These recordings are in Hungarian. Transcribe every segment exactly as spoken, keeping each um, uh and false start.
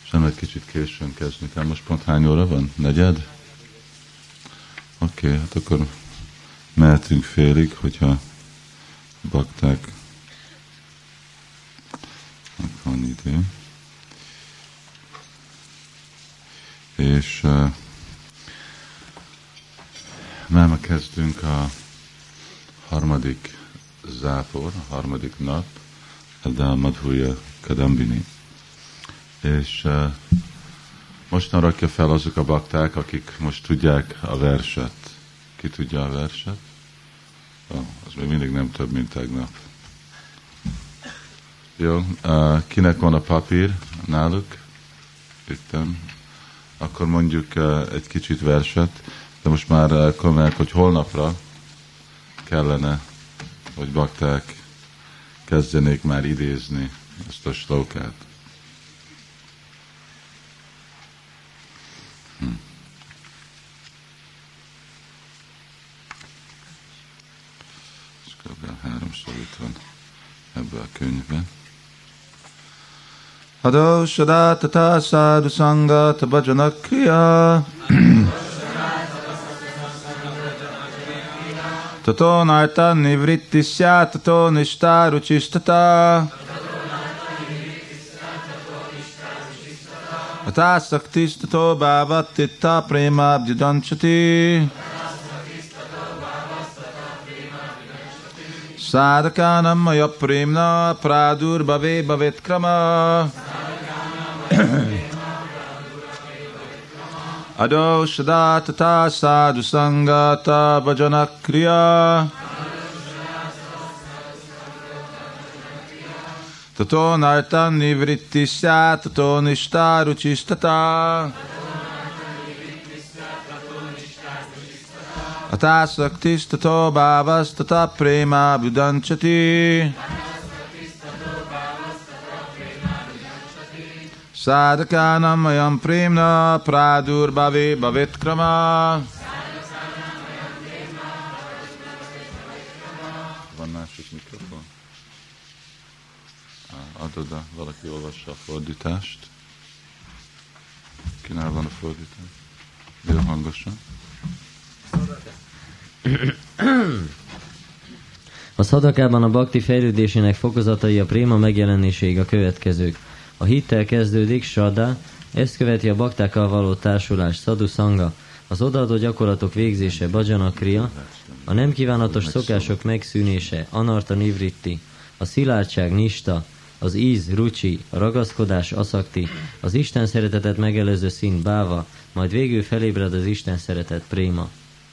Sem egy kicsit későn kezdni kell. Most pont hány óra van? Negyed? Oké, okay, hát akkor mehetünk félig, hogyha bakták van idő. És uh, már kezdünk a harmadik zápor, a harmadik nap, de a Madhurya Kadambini. És uh, mostan rakja fel azok a bakták, akik most tudják a verset. Ki tudja a verset? Oh, az még mindig nem több, mint tegnap. Jó, uh, kinek van a papír náluk? Itten. Akkor mondjuk uh, egy kicsit verset, de most már uh, komolyan, hogy holnapra kellene, hogy bakták kezdenék már idézni ezt a slókát. Hm. Ez kb. háromszor itt van ebben a könyvben. Hado sada tata sadhu sanga tabhajana kriya tato narta nivritti syat tato nishta ruchistata ata saktis tato bhavatitta premabhyadanchati sadhakanam maya premna pradur bhave bhavet krama Ado shada tata sadhu sangata bhajana kriya tato nartan nivritti syat tato nishta ruchistata ata saktis tato bhavas tata prema bhudanchati Sadhakanam mayam premna pradur bhave bhavet krama. Van másik mikrofon? Adod, valaki olvassa a fordítást. Kinál van a fordítás? Jó hangosan. A szadakában a bhakti fejlődésének fokozatai a préma megjelenéséig a következők. A hittel kezdődik, Shraddha, ezt követi a baktákkal való társulás, Sadhu Sanga, az odaadó gyakorlatok végzése, Bhajana Kriya, a nem kívánatos szokások megszűnése, Anarta Nivritti, a szilárdság, Nishta, az íz, Ruchi, a ragaszkodás, Asakti, az Isten szeretetet megelőző szín, Bhava, majd végül felébred az Isten szeretet, Préma.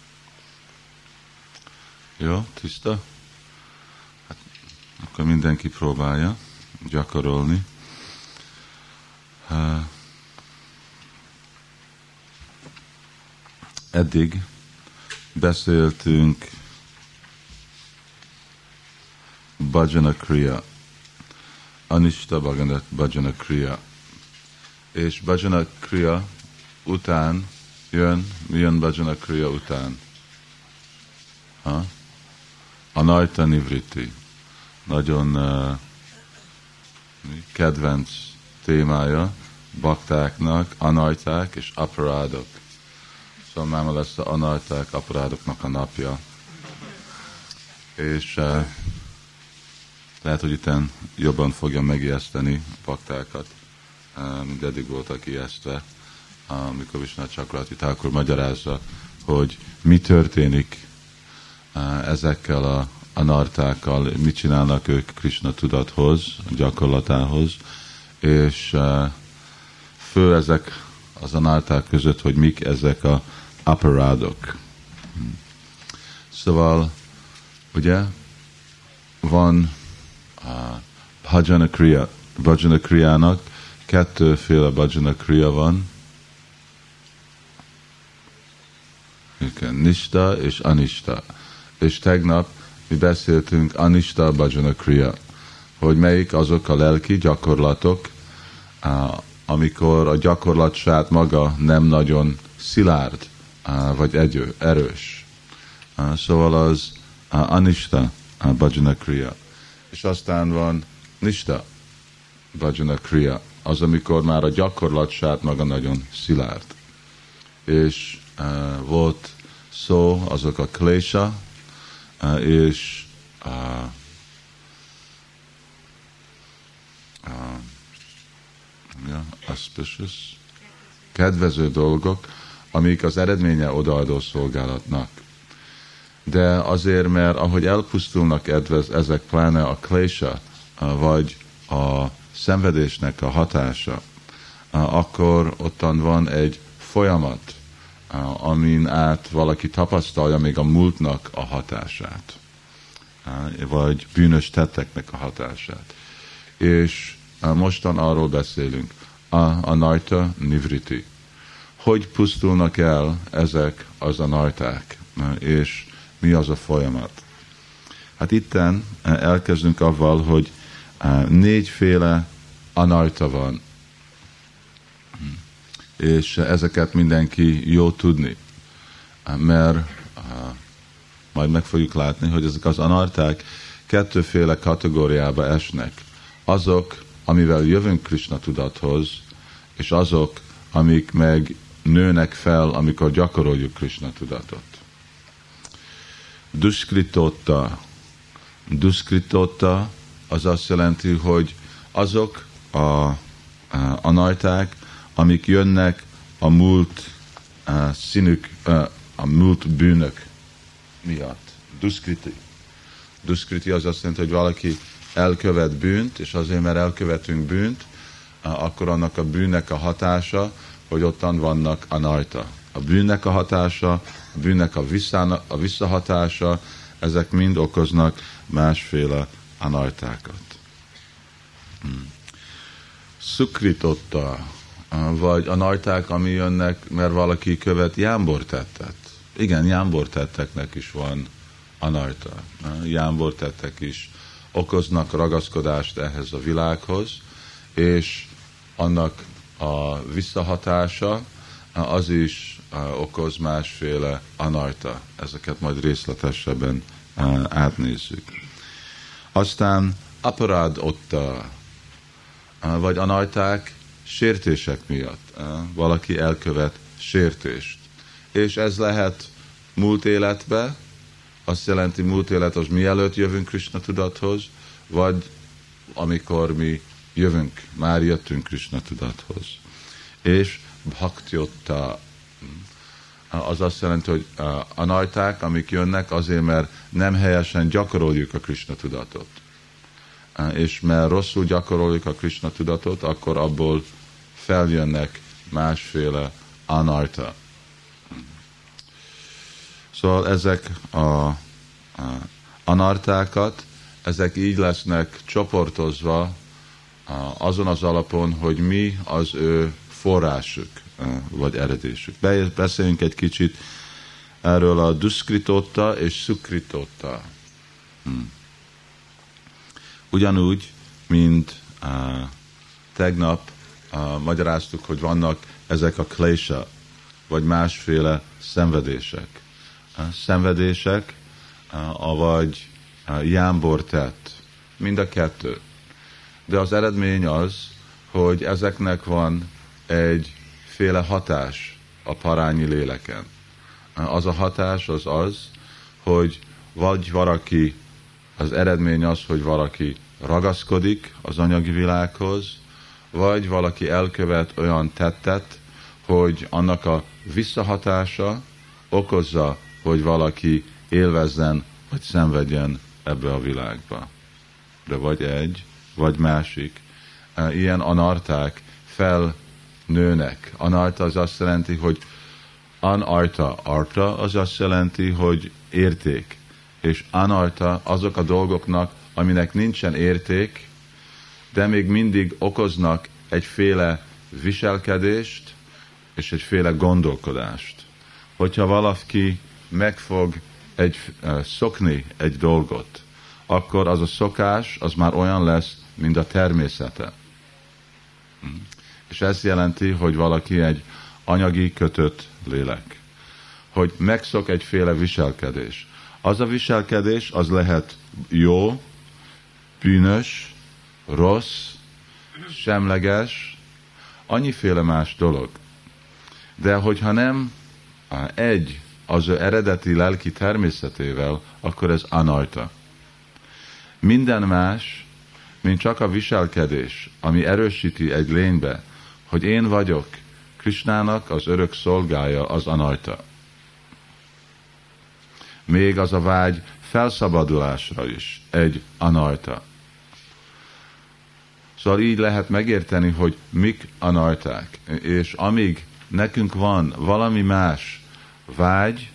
Jó, tiszta? Hát, akkor mindenki próbálja gyakorolni. Uh, eddig beszéltünk Bhajana Kriya, Anishta Bhajana Kriya, és Bhajana Kriya után jön, mi jön Bhajana Kriya után? Ha? Anarta Nivritti. Nagyon uh, kedvenc témája baktáknak, anarták és aparádok. Szóval máma lesz a anarták, aparádoknak a napja. És uh, lehet, hogy itten jobban fogja megijeszteni a baktákat, uh, mint eddig voltak ijesztve, amikor Vishnu Chakravarti Thakur magyarázza, hogy mi történik uh, ezekkel a anartákkal, mit csinálnak ők Krishna tudathoz, gyakorlatához, és uh, fő ezek az anarták között, hogy mik ezek a aparádok. Szóval, ugye, van uh, Bhajana Kriya. Bhajana Kriyának kettőféle Bhajana Kriya van. Nishta és Anishta. És tegnap mi beszéltünk Anishta Bhajana Kriya, hogy melyik azok a lelki gyakorlatok, amikor a gyakorlat saját maga nem nagyon szilárd, vagy egyő, erős. Szóval az Anishta Bhajana Kriya. És aztán van Nishta Bhajana Kriya, az, amikor már a gyakorlat saját maga nagyon szilárd. És uh, volt szó, azok a klésa, uh, és uh, uh, yeah, auspicious, kedvező dolgok, amik az eredménye odaadó szolgálatnak. De azért, mert ahogy elpusztulnak edvez, ezek pláne a klésa, vagy a szenvedésnek a hatása, akkor ottan van egy folyamat, amin át valaki tapasztalja még a múltnak a hatását, vagy bűnös tetteknek a hatását. És mostan arról beszélünk, a, a najta nivriti. Hogy pusztulnak el ezek az a najták, és mi az a folyamat? Hát itten elkezdünk avval, hogy négyféle anarta van, és ezeket mindenki jó tudni, mert majd meg fogjuk látni, hogy ezek az anarták kettőféle kategóriába esnek. Azok, amivel jövünk Krishna tudathoz, és azok, amik meg nőnek fel, amikor gyakoroljuk Krishna tudatot. Duskritota. Duskritota az azt jelenti, hogy azok a, a, a najták, amik jönnek a múlt a színük, a múlt bűnök miatt. Duskriti. Duskriti az azt jelenti, hogy valaki elkövet bűnt, és azért, mert elkövetünk bűnt, akkor annak a bűnnek a hatása, hogy ottan vannak a najta. A bűnnek a hatása, a bűnnek a, visszána, a visszahatása, ezek mind okoznak másféle anajtákat. Hmm. Szukritotta, vagy a najták, ami jönnek, mert valaki követ jámbortettet. Igen, jámbortetteknek is van anajta. Jámbortettek is okoznak ragaszkodást ehhez a világhoz, és annak a visszahatása az is okoz másféle anarta. Ezeket majd részletesebben átnézzük. Aztán aparád otta, vagy anarták sértések miatt. Valaki elkövet sértést. És ez lehet múlt életbe, azt jelenti múlt élet az mielőtt jövünk Krishna tudathoz, vagy amikor mi jövünk, már jöttünk Krishna tudathoz. És bhaktyotta, az azt jelenti, hogy a najták, amik jönnek azért, mert nem helyesen gyakoroljuk a Krishna tudatot. És mert rosszul gyakoroljuk a Krishna tudatot, akkor abból feljönnek másféle anarta. Szóval ezek a, a anartákat, ezek így lesznek csoportozva azon az alapon, hogy mi az ő forrásuk, vagy eredésük. Beszéljünk egy kicsit erről a duskritota és szukritotta. Hmm. Ugyanúgy, mint uh, tegnap uh, magyaráztuk, hogy vannak ezek a klésa, vagy másféle szenvedések. Uh, szenvedések, uh, avagy uh, jámbortett. Mind a kettő. De az eredmény az, hogy ezeknek van egyféle hatás a parányi léleken. Az a hatás az az, hogy vagy valaki, az eredmény az, hogy valaki ragaszkodik az anyagi világhoz, vagy valaki elkövet olyan tettet, hogy annak a visszahatása okozza, hogy valaki élvezzen, vagy szenvedjen ebbe a világba. De vagy egy, vagy másik. Ilyen anarták felnőnek. Anarta az azt jelenti, hogy anarta, arta az azt jelenti, hogy érték. És anarta azok a dolgoknak, aminek nincsen érték, de még mindig okoznak egyféle viselkedést és egyféle gondolkodást. Hogyha valaki megfog egy, uh, szokni egy dolgot, akkor az a szokás, az már olyan lesz, mint a természete. És ez jelenti, hogy valaki egy anyagi kötött lélek. Hogy megszok egyféle viselkedés. Az a viselkedés, az lehet jó, bűnös, rossz, semleges, annyiféle más dolog. De hogyha nem egy az ő eredeti lelki természetével, akkor ez anarta. Minden más, mint csak a viselkedés, ami erősíti egy lénybe, hogy én vagyok Krisnának az örök szolgája, az anarta. Még az a vágy felszabadulásra is egy anarta. Szóval így lehet megérteni, hogy mik anarták, és amíg nekünk van valami más vágy,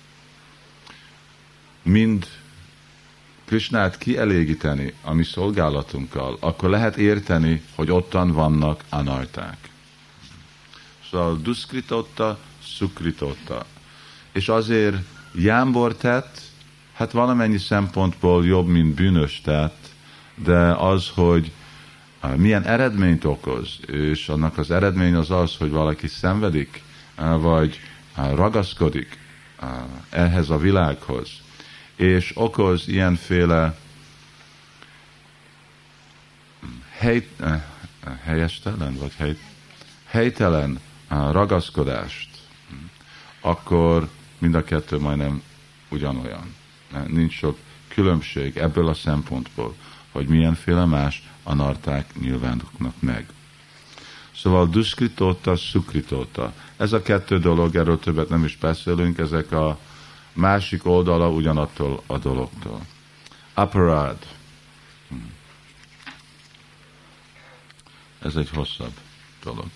mind Krisnát kielégíteni a mi szolgálatunkkal, akkor lehet érteni, hogy ottan vannak anarták. Szóval duszkritotta, szukritotta. És azért jámbor tett, hát valamennyi szempontból jobb, mint bűnös tett, de az, hogy milyen eredményt okoz, és annak az eredmény az az, hogy valaki szenvedik, vagy ragaszkodik ehhez a világhoz, és okoz ilyenféle hely, helyestelen, vagy hely, helytelen ragaszkodást, akkor mind a kettő majdnem ugyanolyan. Nincs sok különbség ebből a szempontból, hogy milyenféle más anarták nyilvánulnak meg. Szóval duszkritotta, szukritotta. Ez a kettő dolog, erről többet nem is beszélünk, ezek a másik oldala ugyanattól a dologtól. Aparád. Ez egy hosszabb dolog.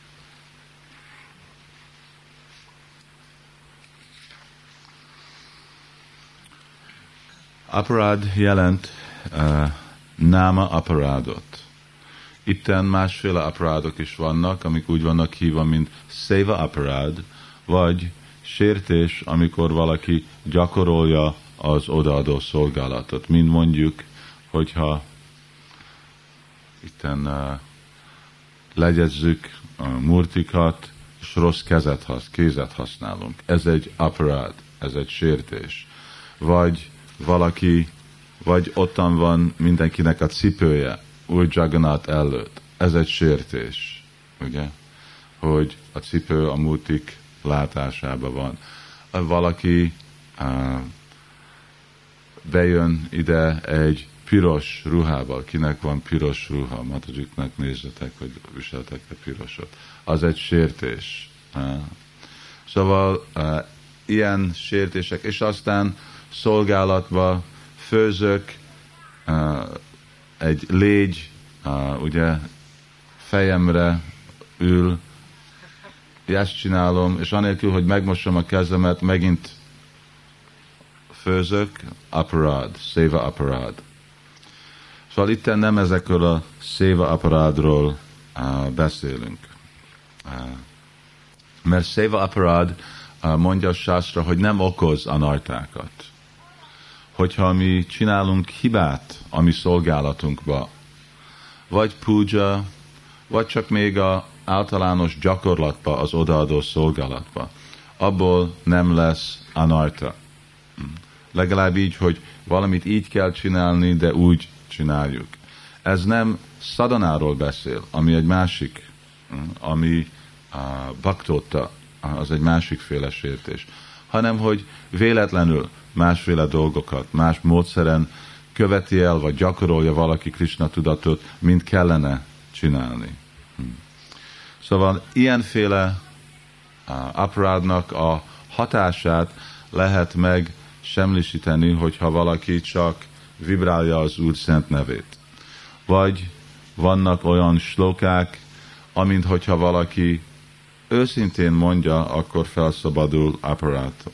Aparád jelent uh, náma aparádot. Itten másféle aparádok is vannak, amik úgy vannak hívva, mint széva aparád, vagy sértés, amikor valaki gyakorolja az odaadó szolgálatot. Mint mondjuk, hogyha itten uh, legyezzük a murtikat, és rossz kezet hasz, kézet használunk. Ez egy aparád, ez egy sértés. Vagy valaki, vagy ottan van mindenkinek a cipője, új Jagannath előtt. Ez egy sértés, ugye? Hogy a cipő a murtik látásában van. Valaki uh, bejön ide egy piros ruhával. Kinek van piros ruha? Matajiknak nézzetek, hogy viseltek-e pirosot. Az egy sértés. Uh. Szóval uh, ilyen sértések, és aztán szolgálatba főzök, uh, egy légy, uh, ugye fejemre ül, ezt csinálom, és anélkül, hogy megmosom a kezemet, megint főzök, aparád, széva aparád. Szóval itt nem ezekről a széva aparádról uh, beszélünk. Uh, mert széva aparád uh, mondja a sásztra, hogy nem okoz anartákat. Hogyha mi csinálunk hibát a mi szolgálatunkba, vagy puja, vagy csak még a általános gyakorlatba, az odaadó szolgálatba, abból nem lesz anarta. Legalább így, hogy valamit így kell csinálni, de úgy csináljuk. Ez nem szadanáról beszél, ami egy másik, ami a baktotta, az egy másikféle sértés, hanem hogy véletlenül másféle dolgokat, más módszeren követi el, vagy gyakorolja valaki Krishna tudatot, mint kellene csinálni. Szóval ilyenféle aparádnak a hatását lehet meg semmisíteni, hogyha valaki csak vibrálja az Úr szent nevét. Vagy vannak olyan slokák, amint hogyha valaki őszintén mondja, akkor felszabadul aparától.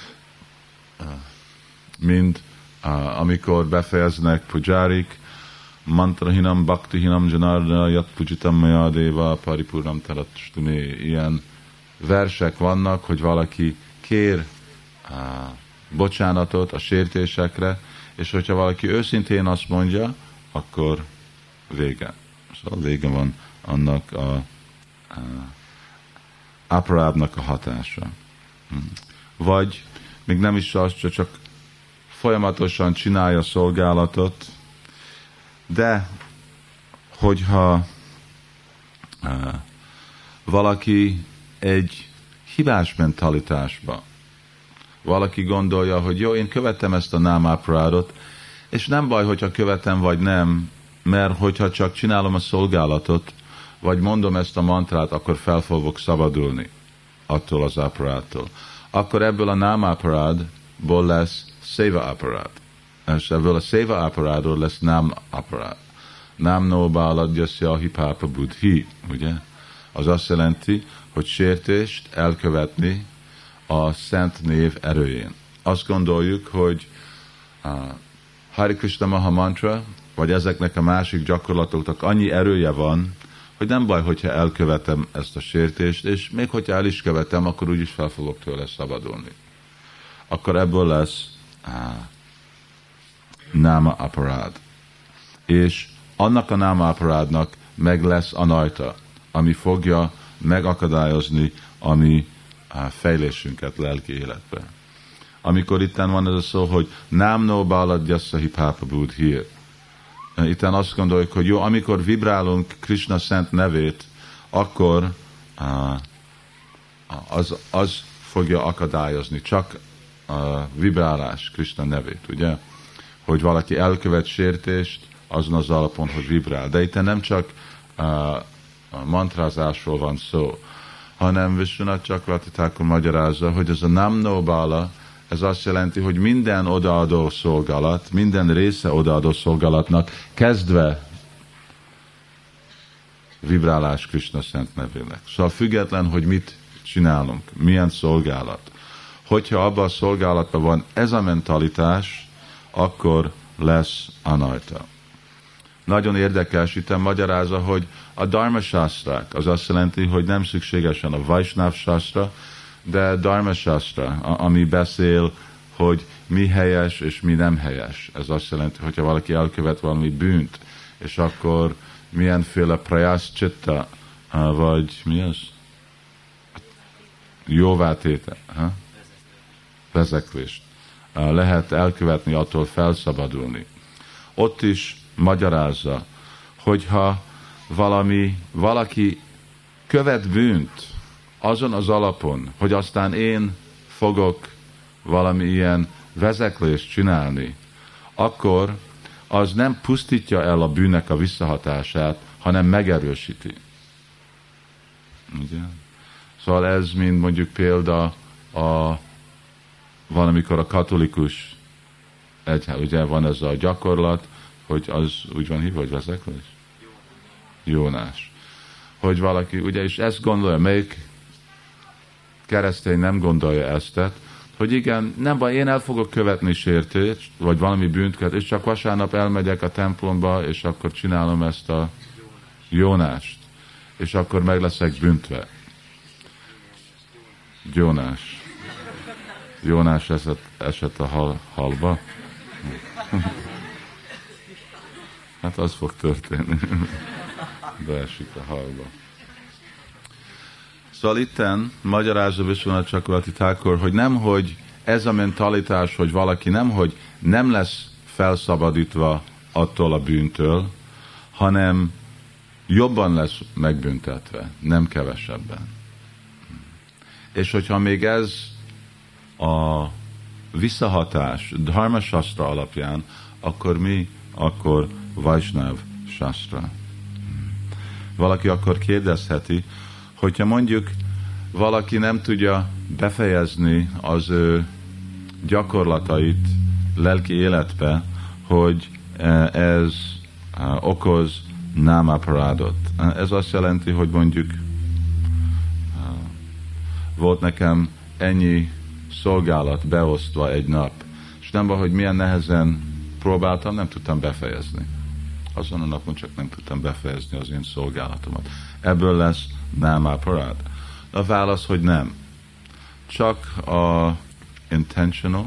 Mint uh, amikor befejeznek pujárik, mantrahinam bhaktihinam janardana yat pujitam maya deva paripurnam taratstuni. Ilyen versek vannak, hogy valaki kér uh, bocsánatot a sértésekre, és hogyha valaki őszintén azt mondja, akkor vége. Szóval vége van annak a, a aparádnak a hatása. Vagy még nem is az, csak folyamatosan csinálja a szolgálatot, de hogyha uh, valaki egy hibás mentalitásba. Valaki gondolja, hogy jó, én követem ezt a námáparádot, és nem baj, hogyha követem vagy nem, mert hogyha csak csinálom a szolgálatot, vagy mondom ezt a mantrát, akkor fel fogok szabadulni attól az aparádtól. Akkor ebből a námáparádból lesz széva aparád. És ebből a széva aparádról lesz nám aparád. Nám no báladjaszja a hipápa budhi, ugye? Az azt jelenti, hogy sértést elkövetni a szent név erőjén. Azt gondoljuk, hogy uh, Hare Krishna Maha Mantra, vagy ezeknek a másik gyakorlatoknak annyi erője van, hogy nem baj, hogyha elkövetem ezt a sértést, és még hogyha el is követem, akkor úgyis fel fogok tőle szabadulni. Akkor ebből lesz uh, náma aparád. És annak a náma aparádnak meg lesz anajta, ami fogja megakadályozni a mi fejlésünket lelki életbe. Amikor itten van ez a szó, hogy nám no báladjassa hipápa budhi. Itten azt gondoljuk, hogy jó, amikor vibrálunk Krishna szent nevét, akkor az, az fogja akadályozni, csak a vibrálás Krishna nevét, ugye? Hogy valaki elkövet sértést azon az alapon, hogy vibrál. De itt nem csak a, a mantrázásról van szó, hanem Vishwanath Chakravarti Thakur magyarázza, hogy ez a nám no bála, ez azt jelenti, hogy minden odaadó szolgálat, minden része odaadó szolgálatnak kezdve vibrálás Krishna szent nevének. Szóval független, hogy mit csinálunk, milyen szolgálat. Hogyha abban a szolgálatban van ez a mentalitás, akkor lesz anajta. Nagyon érdekes, itt magyarázza, hogy a dharma sásztrák, az azt jelenti, hogy nem szükségesen a Vaisnav sásztra, de dharma sásztra, ami beszél, hogy mi helyes és mi nem helyes. Ez azt jelenti, hogyha valaki elkövet valami bűnt, és akkor milyenféle prayaschitta, vagy mi az? Jóvátétel, ha? Vezeklést lehet elkövetni, attól felszabadulni. Ott is magyarázza, hogyha valami, valaki követ bűnt azon az alapon, hogy aztán én fogok valami ilyen vezeklést csinálni, akkor az nem pusztítja el a bűnnek a visszahatását, hanem megerősíti. Ugye? Szóval ez mind mondjuk példa a valamikor a katolikus egyház, ugye van ez a gyakorlat, hogy az úgy van hívva, hogy vezeklés? Jónás. Hogy valaki, ugye, és ezt gondolja, melyik keresztény nem gondolja ezt, hogy igen, nem baj, én el fogok követni sértést, vagy valami bűnt követ, és csak vasárnap elmegyek a templomba, és akkor csinálom ezt a jónást, és akkor meg leszek büntve. Jónás. Jónás esett, esett a hal, halba. Hát az fog történni. Beesik a halba. Szóval itten magyarázza Vishwanath Chakravarti Thakur, hogy nem, hogy ez a mentalitás, hogy valaki nem, hogy nem lesz felszabadítva attól a bűntől, hanem jobban lesz megbüntetve, nem kevesebben. És hogyha még ez a visszahatás Dharma Shastra alapján, akkor mi? Akkor Vaisnav Shastra. Valaki akkor kérdezheti, hogyha mondjuk valaki nem tudja befejezni az ő gyakorlatait lelki életbe, hogy ez okoz námaparádot. Ez azt jelenti, hogy mondjuk volt nekem ennyi szolgálat beosztva egy nap, és nem van, hogy milyen nehezen próbáltam, nem tudtam befejezni. Azon a napon csak nem tudtam befejezni az én szolgálatomat. Ebből lesz námaparád. A válasz, hogy nem. Csak a intentional,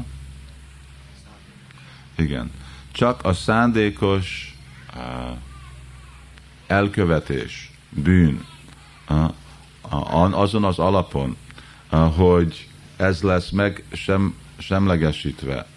igen, csak a szándékos uh, elkövetés, bűn, uh, uh, azon az alapon, uh, hogy ez lesz meg sem, semlegesítve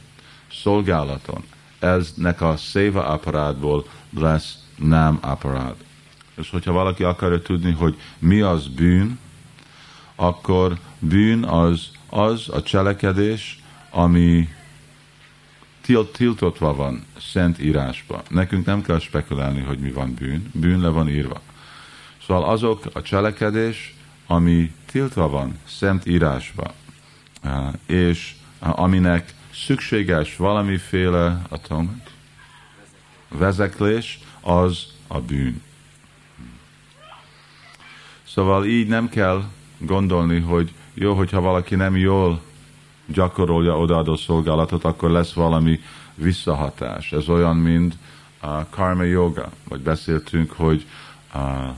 szolgálaton, eznek a széva aparádból lesz nám aparád. És hogyha valaki akarja tudni, hogy mi az bűn, akkor bűn az, az a cselekedés, ami tilt, tiltotva van szent írásba. Nekünk nem kell spekulálni, hogy mi van bűn. Bűn le van írva. Szóval azok a cselekedés, ami tiltva van szent írásba, és aminek szükséges valamiféle atonement, vezeklés, az a bűn. Szóval így nem kell gondolni, hogy jó, hogyha valaki nem jól gyakorolja odaadó szolgálatot, akkor lesz valami visszahatás. Ez olyan, mint a karma yoga, vagy beszéltünk, hogy a,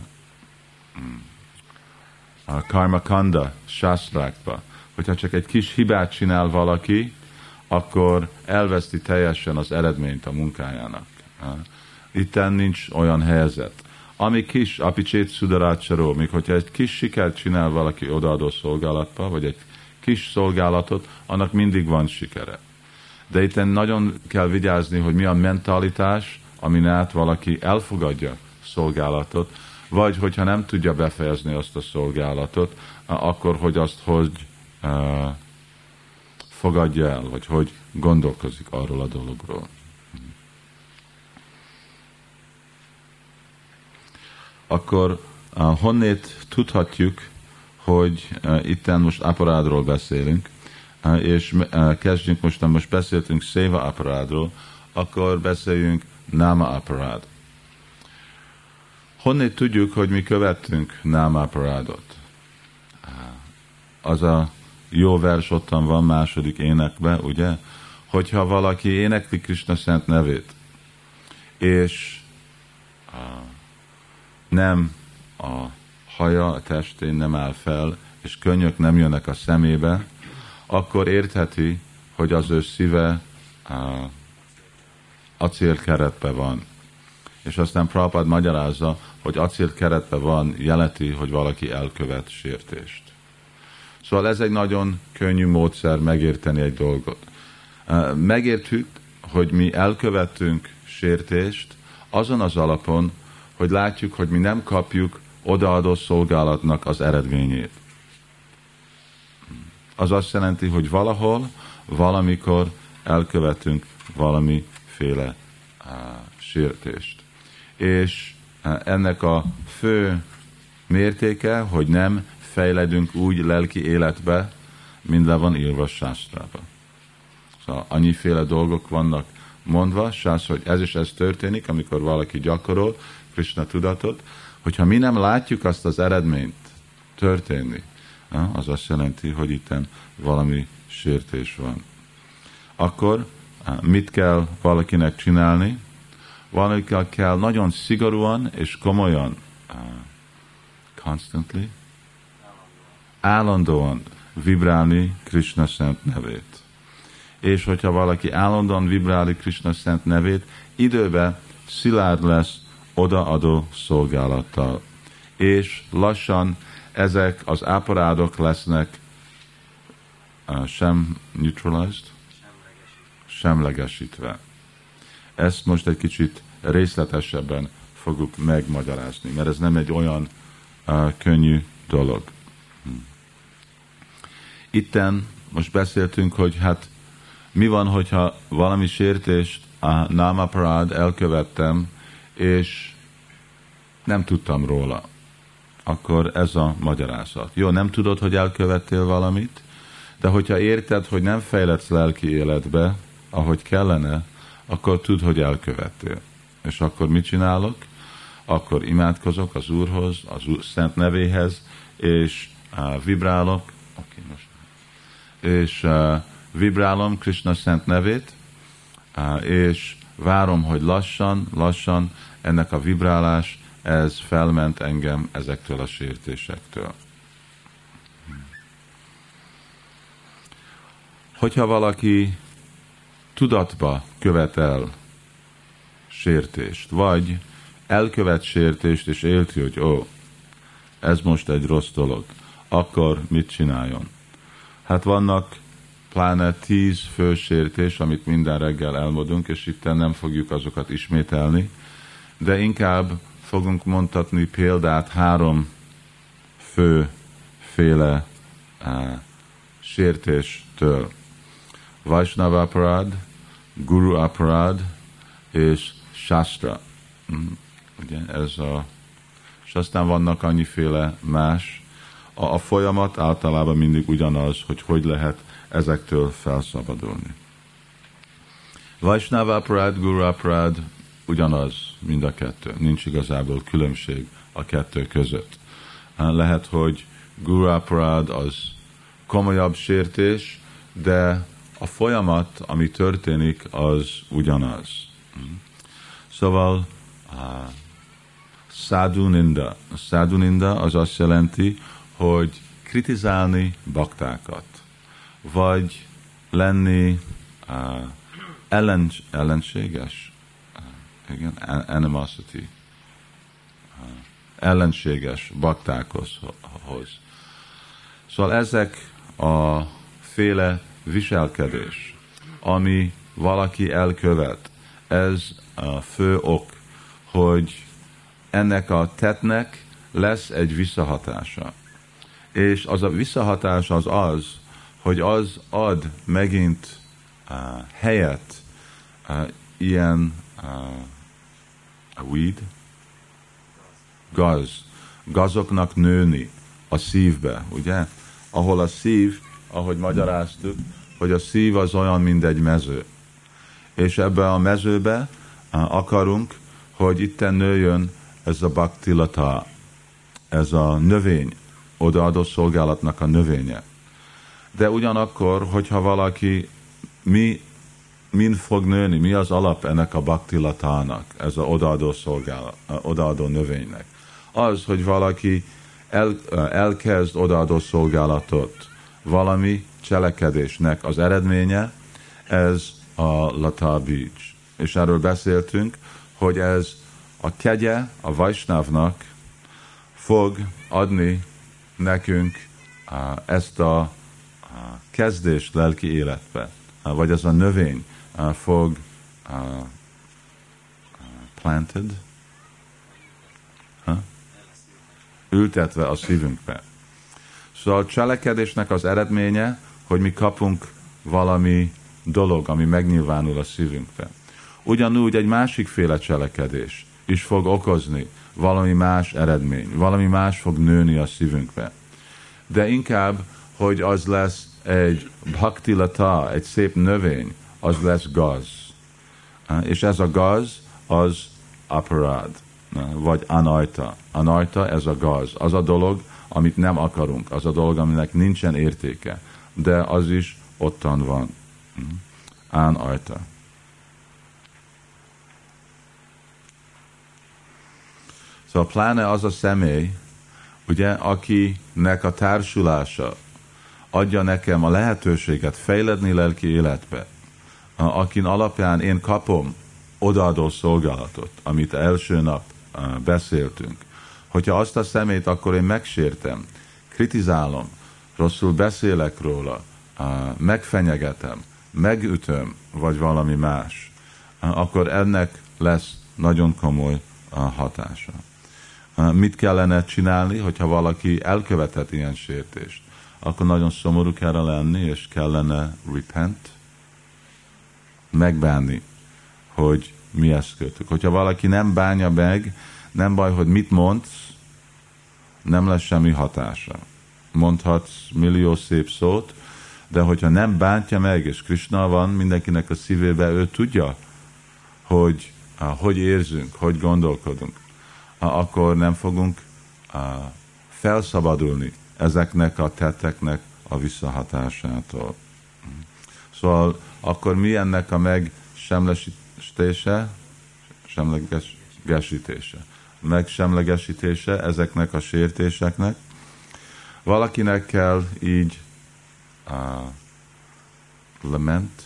a karma kanda sásztrákba, hogyha csak egy kis hibát csinál valaki, akkor elveszti teljesen az eredményt a munkájának. Itten nincs olyan helyzet. Ami kis, apicsét szudarácsaró, még hogyha egy kis sikert csinál valaki odaadó szolgálatba, vagy egy kis szolgálatot, annak mindig van sikere. De itten nagyon kell vigyázni, hogy mi a mentalitás, amin át valaki elfogadja szolgálatot, vagy hogyha nem tudja befejezni azt a szolgálatot, akkor hogy azt hogy uh, fogadja el, vagy hogy gondolkozik arról a dologról. Akkor uh, honnét tudhatjuk, hogy uh, itten most aparádról beszélünk, uh, és uh, kezdjünk most, most beszéltünk széva aparádról, akkor beszéljünk náma aparád. Honnét tudjuk, hogy mi követtünk náma aparádot? Uh, az a jó vers ottan van második énekben, ugye? Hogyha valaki énekli Krishna szent nevét, és uh, nem a haja, a testén nem áll fel, és könnyök nem jönnek a szemébe, akkor értheti, hogy az ő szíve uh, acélkeretben van. És aztán Prabhupád magyarázza, hogy acélkeretben van, jelenti, hogy valaki elkövet sértést. Szóval ez egy nagyon könnyű módszer megérteni egy dolgot. Uh, megértjük, hogy mi elkövettünk sértést azon az alapon, hogy látjuk, hogy mi nem kapjuk odaadó szolgálatnak az eredményét. Az azt jelenti, hogy valahol, valamikor elkövetünk valamiféle uh, sértést. És uh, ennek a fő mértéke, hogy nem fejledünk úgy lelki életbe, mint le van írva sásztrába. Szóval annyiféle dolgok vannak mondva, sász, hogy ez is ez történik, amikor valaki gyakorol Krishna tudatot, hogyha mi nem látjuk azt az eredményt történni, az azt jelenti, hogy itten valami sértés van. Akkor mit kell valakinek csinálni? Valakinek kell nagyon szigorúan és komolyan, uh, constantly, állandóan vibrálni Krishna szent nevét. És hogyha valaki állandóan vibrálni Krishna szent nevét, időben szilárd lesz odaadó szolgálattal. És lassan ezek az áparádok lesznek uh, sem neutralized, semlegesítve. Ezt most egy kicsit részletesebben fogjuk megmagyarázni, mert ez nem egy olyan uh, könnyű dolog. Itten most beszéltünk, hogy hát mi van, hogyha valami sértést a námaparád elkövettem, és nem tudtam róla. Akkor ez a magyarázat. Jó, nem tudod, hogy elkövettél valamit, de hogyha érted, hogy nem fejledsz lelki életbe, ahogy kellene, akkor tudd, hogy elkövettél. És akkor mit csinálok? Akkor imádkozok az Úrhoz, az Úr szent nevéhez, és uh, vibrálok, okay, most. és uh, vibrálom Krishna szent nevét, uh, és várom, hogy lassan, lassan ennek a vibrálás, ez felment engem ezektől a sértésektől. Hogyha valaki tudatba követel sértést, vagy elkövet sértést, és érti, hogy ó, ez most egy rossz dolog, akkor mit csináljon? Hát vannak pláne tíz fő sértés, amit minden reggel elmondunk, és itt nem fogjuk azokat ismételni, de inkább fogunk mondhatni példát három főféle uh, sértéstől. Vaishnava aparad, Guru aparad és Shastra. Mm, ugye ez a, és aztán vannak annyiféle más. A, a folyamat általában mindig ugyanaz, hogy hogy lehet ezektől felszabadulni. Vaishnava aparad, Guru aparad ugyanaz mind a kettő. Nincs igazából különbség a kettő között. Lehet, hogy Guru aparad az komolyabb sértés, de a folyamat, ami történik, az ugyanaz. Szóval sadhu ninda. Sadhu ninda az azt jelenti, hogy kritizálni baktákat, vagy lenni uh, ellen, ellenséges, uh, igen, animosity, uh, ellenséges baktákhoz. Szóval ezek a féle viselkedés, ami valaki elkövet, ez a fő ok, hogy ennek a tettnek lesz egy visszahatása. És az a visszahatás az az, hogy az ad megint uh, helyet uh, ilyen uh, weed, gaz, gazoknak nőni a szívbe, ugye? Ahol a szív, ahogy magyaráztuk, hogy a szív az olyan, mint egy mező. És ebbe a mezőbe uh, akarunk, hogy itten nőjön ez a bhaktilata, ez a növény, odaadó szolgálatnak a növénye. De ugyanakkor, hogyha valaki, mi, min fog nőni, mi az alap ennek a bhaktilatának, ez a odaadó szolgálat, odaadó növénynek? Az, hogy valaki el, elkezd odaadó szolgálatot, valami cselekedésnek az eredménye, ez a lata bíj. És erről beszéltünk, hogy ez a kegye a Vaisnavnak fog adni nekünk uh, ezt a uh, kezdést lelki életbe, uh, vagy ez a növény uh, fog uh, uh, planted, huh? ültetve a szívünkbe. Szóval a cselekedésnek az eredménye, hogy mi kapunk valami dolog, ami megnyilvánul a szívünkbe. Ugyanúgy egy másikféle cselekedés is fog okozni valami más eredmény, valami más fog nőni a szívünkbe. De inkább, hogy az lesz egy bhaktilata, egy szép növény, az lesz gaz. És ez a gaz, az aparad, vagy anajta. Anajta, ez a gaz. Az a dolog, amit nem akarunk. Az a dolog, aminek nincsen értéke. De az is ottan van. Anajta. Szóval pláne az a személy, ugye, akinek a társulása adja nekem a lehetőséget fejledni lelki életbe, akin alapján én kapom odaadó szolgálatot, amit első nap beszéltünk. Hogyha azt a szemét akkor én megsértem, kritizálom, rosszul beszélek róla, megfenyegetem, megütöm, vagy valami más, akkor ennek lesz nagyon komoly hatása. Mit kellene csinálni, hogyha valaki elkövetett ilyen sértést? Akkor nagyon szomorú kell lenni, és kellene repent, megbánni, hogy mi ezt kötük. Hogyha valaki nem bánja meg, nem baj, hogy mit mondsz, nem lesz semmi hatása. Mondhatsz millió szép szót, de hogyha nem bántja meg, és Krishna van mindenkinek a szívébe, ő tudja, hogy hogy érzünk, hogy gondolkodunk, akkor nem fogunk felszabadulni ezeknek a tetteknek a visszahatásától. Szóval akkor mi ennek a megsemlegesítése, semlegesítése, megsemlegesítése ezeknek a sértéseknek? Valakinek kell így uh, lament,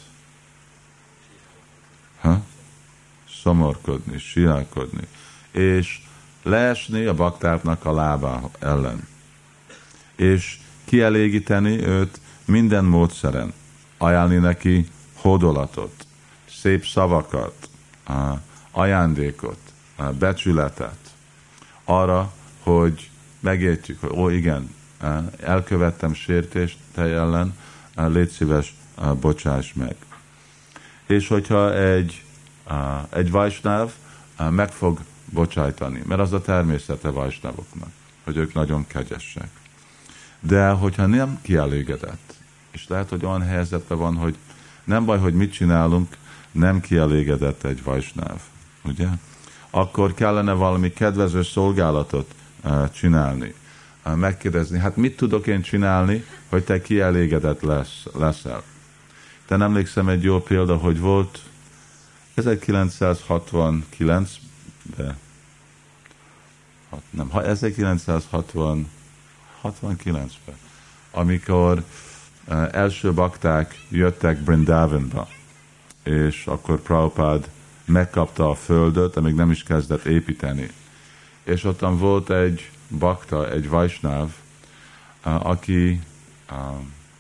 huh? szomorkodni, sírálkodni, és leesni a baktáknak a lábá ellen, és kielégíteni őt minden módszeren, ajánlni neki hódolatot, szép szavakat, ajándékot, becsületet, arra, hogy megértjük, hogy ó, igen, elkövettem sértést te ellen, légy szíves, bocsáss meg. És hogyha egy, egy vajsnáv meg fog bocsájtani, mert az a természete vajsnávoknak, hogy ők nagyon kegyesek. De hogyha nem kielégedett, és lehet, hogy olyan helyzetben van, hogy nem baj, hogy mit csinálunk, nem kielégedett egy vajsnáv, ugye? Akkor kellene valami kedvező szolgálatot uh, csinálni. Uh, megkérdezni, hát mit tudok én csinálni, hogy te kielégedett lesz, leszel. Te emlékszem egy jó példa, hogy volt ezerkilencszázhatvankilenc, de nem, ezerkilencszázhatvankilencben, amikor uh, első bakták jöttek Brindavanba, és akkor Prabhupád megkapta a földöt, de még nem is kezdett építeni. És ottan volt egy bakta, egy vajsnáv, uh, aki uh,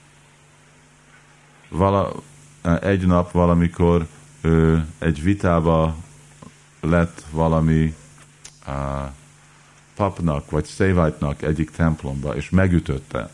vala, uh, egy nap valamikor uh, egy vitába lett valami uh, papnak, vagy szévájtnak egyik templomba, és megütötte.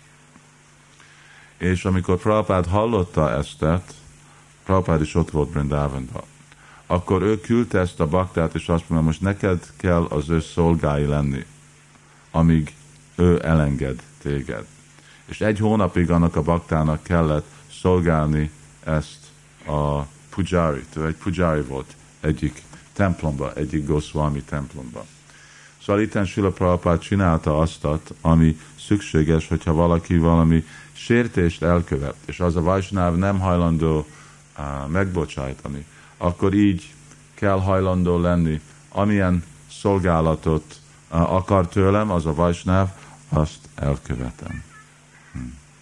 És amikor Prabhupád hallotta eztet, Prabhupád is ott volt Brindavanban, akkor ő küldte ezt a baktát, és azt mondja, most neked kell az ő szolgái lenni, amíg ő elenged téged. És egy hónapig annak a baktának kellett szolgálni ezt a pujárit. Ő egy pujári volt egyik templomba, egyik Goswami templomba. Szóval itten Srila Prabhupád csinálta azt, ami szükséges, hogyha valaki valami sértést elkövet, és az a vajsnáv nem hajlandó uh, megbocsájtani, akkor így kell hajlandó lenni, amilyen szolgálatot uh, akar tőlem, az a vajsnáv, azt elkövetem. Hm.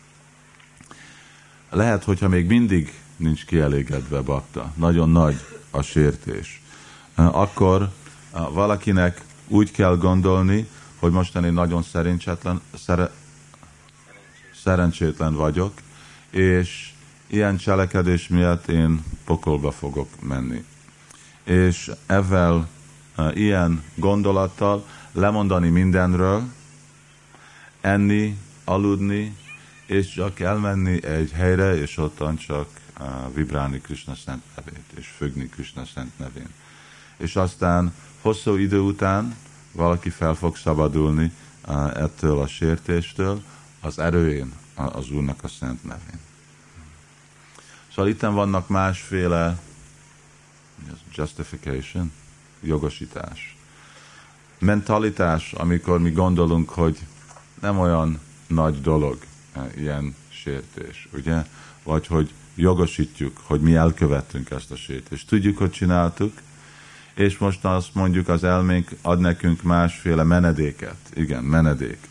Lehet, hogyha még mindig nincs kielégedve bakta, nagyon nagy a sértés, uh, akkor uh, valakinek úgy kell gondolni, hogy mostan én nagyon szerencsétlen, szere, szerencsétlen vagyok, és ilyen cselekedés miatt én pokolba fogok menni. És ezzel uh, ilyen gondolattal lemondani mindenről, enni, aludni, és csak elmenni egy helyre, és ottan csak uh, vibrálni Krishna szent nevét, és függni Krishna szent nevén. És aztán hosszú idő után valaki fel fog szabadulni uh, ettől a sértéstől, az erőjén, az Úrnak a szent nevén. Szóval itten vannak másféle justification, jogosítás. Mentalitás, amikor mi gondolunk, hogy nem olyan nagy dolog ilyen sértés, ugye? Vagy hogy jogosítjuk, hogy mi elkövettünk ezt a sértést. Tudjuk, hogy csináltuk, és most azt mondjuk, az elménk ad nekünk másféle menedéket. Igen, menedék.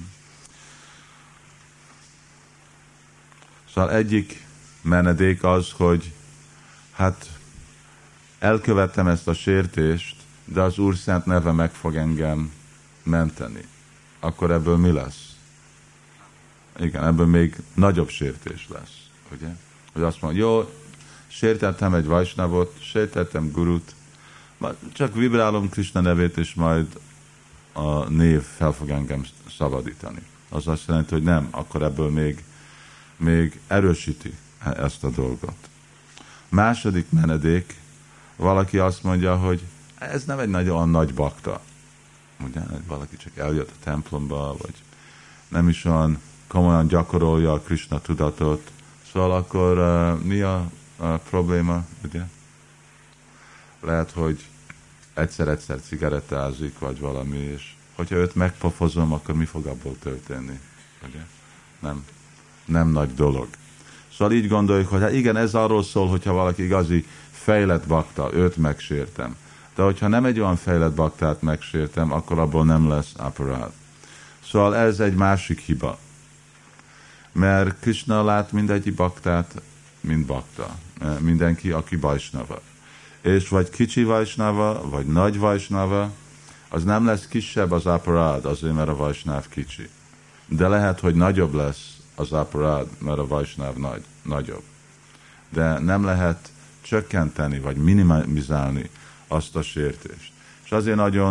Szóval egyik menedék az, hogy hát elkövettem ezt a sértést, de az Úr szent neve meg fog engem menteni. Akkor ebből mi lesz? Igen, ebből még nagyobb sértés lesz. Ugye? Hogy azt mondja, jó, sértettem egy vajsnavot, sértettem gurut, csak vibrálom Krishna nevét, és majd a név fel fog engem szabadítani. Az azt jelenti, hogy nem, akkor ebből még, még erősíti ezt a dolgot. Második menedék, valaki azt mondja, hogy ez nem egy nagyon nagy bakta. Ugye, valaki csak eljött a templomba, vagy nem is olyan komolyan gyakorolja a Krishna tudatot. Szóval akkor uh, mi a, a probléma? Ugye? Lehet, hogy egyszer-egyszer cigarettázik, vagy valami, és hogyha őt megpofozom, akkor mi fog abból történni? Ugye? Nem, nem nagy dolog. Szóval így gondoljuk, hogy hát igen, ez arról szól, hogyha valaki igazi fejlett bakta, őt megsértem. De hogyha nem egy olyan fejlett baktát megsértem, akkor abból nem lesz aparád. Szóval ez egy másik hiba. Mert Krishna lát mindegyik baktát, mint bakta. Mindenki, aki vajsnava. És vagy kicsi vajsnava, vagy nagy vajsnava, az nem lesz kisebb az aparád, azért, mert a vajsnáv kicsi. De lehet, hogy nagyobb lesz az aparád, mert a vajsnáv nagy, nagyobb. De nem lehet csökkenteni, vagy minimalizálni azt a sértést. És azért nagyon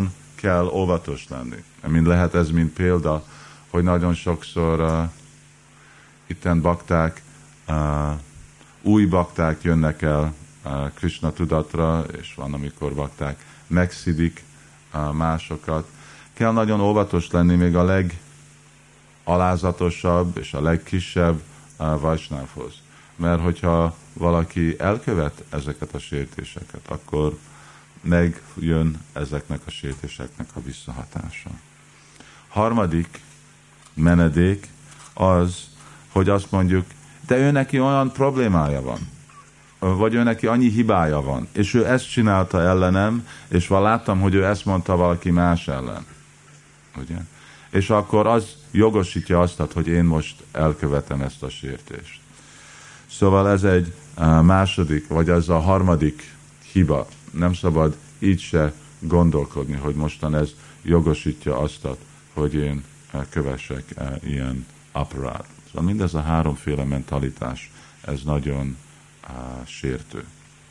kell óvatos lenni. Mint lehet ez, mint példa, hogy nagyon sokszor uh, itten bakták, uh, új bakták jönnek el uh, Krishna tudatra, és van, amikor bakták megszidik uh, másokat. Kell nagyon óvatos lenni még a legalázatosabb és a legkisebb uh, Vajsnávhoz. Mert hogyha valaki elkövet ezeket a sértéseket, akkor megjön ezeknek a sértéseknek a visszahatása. Harmadik menedék az, hogy azt mondjuk, de ő neki olyan problémája van, vagy ő neki annyi hibája van, és ő ezt csinálta ellenem, és láttam, hogy ő ezt mondta valaki más ellen. Ugye? És akkor az jogosítja azt, hogy én most elkövetem ezt a sértést. Szóval ez egy második, vagy ez a harmadik hiba. Nem szabad így se gondolkodni, hogy mostan ez jogosítja azt, hogy én kövessek ilyen aparát. Szóval mindez a háromféle mentalitás, ez nagyon uh, sértő.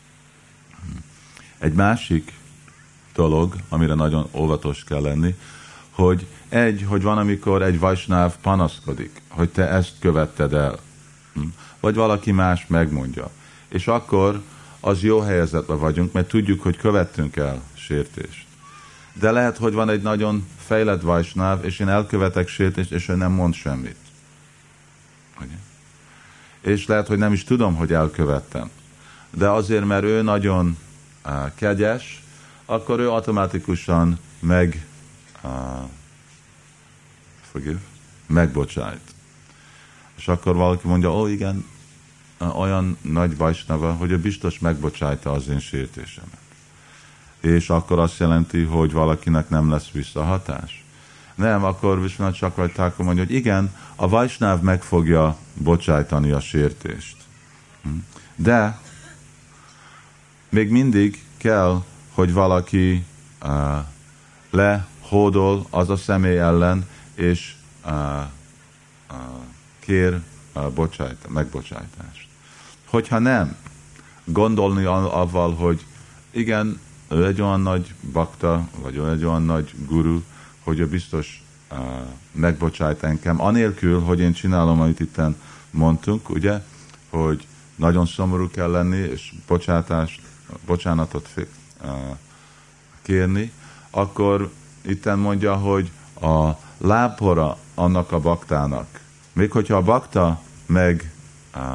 Egy másik dolog, amire nagyon óvatos kell lenni, hogy egy, hogy van, amikor egy vajsnáv panaszkodik, hogy te ezt követted el, vagy valaki más megmondja. És akkor az jó helyzetben vagyunk, mert tudjuk, hogy követtünk el sértést. De lehet, hogy van egy nagyon fejlett vajsnáv, és én elkövetek sértést, és ő nem mond semmit. Ugye? És lehet, hogy nem is tudom, hogy elkövettem. De azért, mert ő nagyon uh, kegyes, akkor ő automatikusan meg uh, forgive, megbocsájt. És akkor valaki mondja, ó, igen, olyan nagy vajsnava, hogy ő biztos megbocsájta az én sértésemet. És akkor azt jelenti, hogy valakinek nem lesz visszahatás. Nem, akkor Vishwanath Chakravarti Thakur mondja, hogy igen, a vajsnáv meg fogja bocsájtani a sértést. De még mindig kell, hogy valaki uh, lehódol az a személy ellen, és uh, uh, kér uh, bocsájt, megbocsájtást. Hogyha nem, gondolni avval, hogy igen, ő egy olyan nagy bakta, vagy ő egy olyan nagy guru, hogy ő biztos uh, megbocsájt engem, anélkül, hogy én csinálom, amit itten mondtunk, ugye, hogy nagyon szomorú kell lenni, és bocsátást, bocsánatot uh, kérni, akkor itten mondja, hogy a lábpora annak a baktának, még hogyha a bakta meg uh,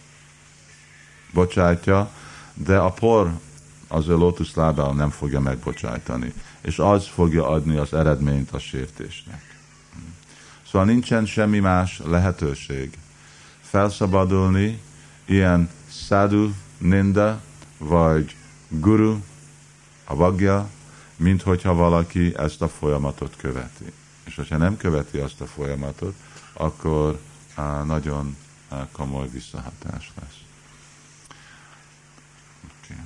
bocsátja, de a por az ő lótuszlábával nem fogja megbocsájtani, és az fogja adni az eredményt a sértésnek. Szóval nincsen semmi más lehetőség felszabadulni ilyen sadhu, ninda, vagy guru, a vagya, mint hogyha valaki ezt a folyamatot követi. És hogyha nem követi azt a folyamatot, akkor á, nagyon á, komoly visszahatás lesz. Okay.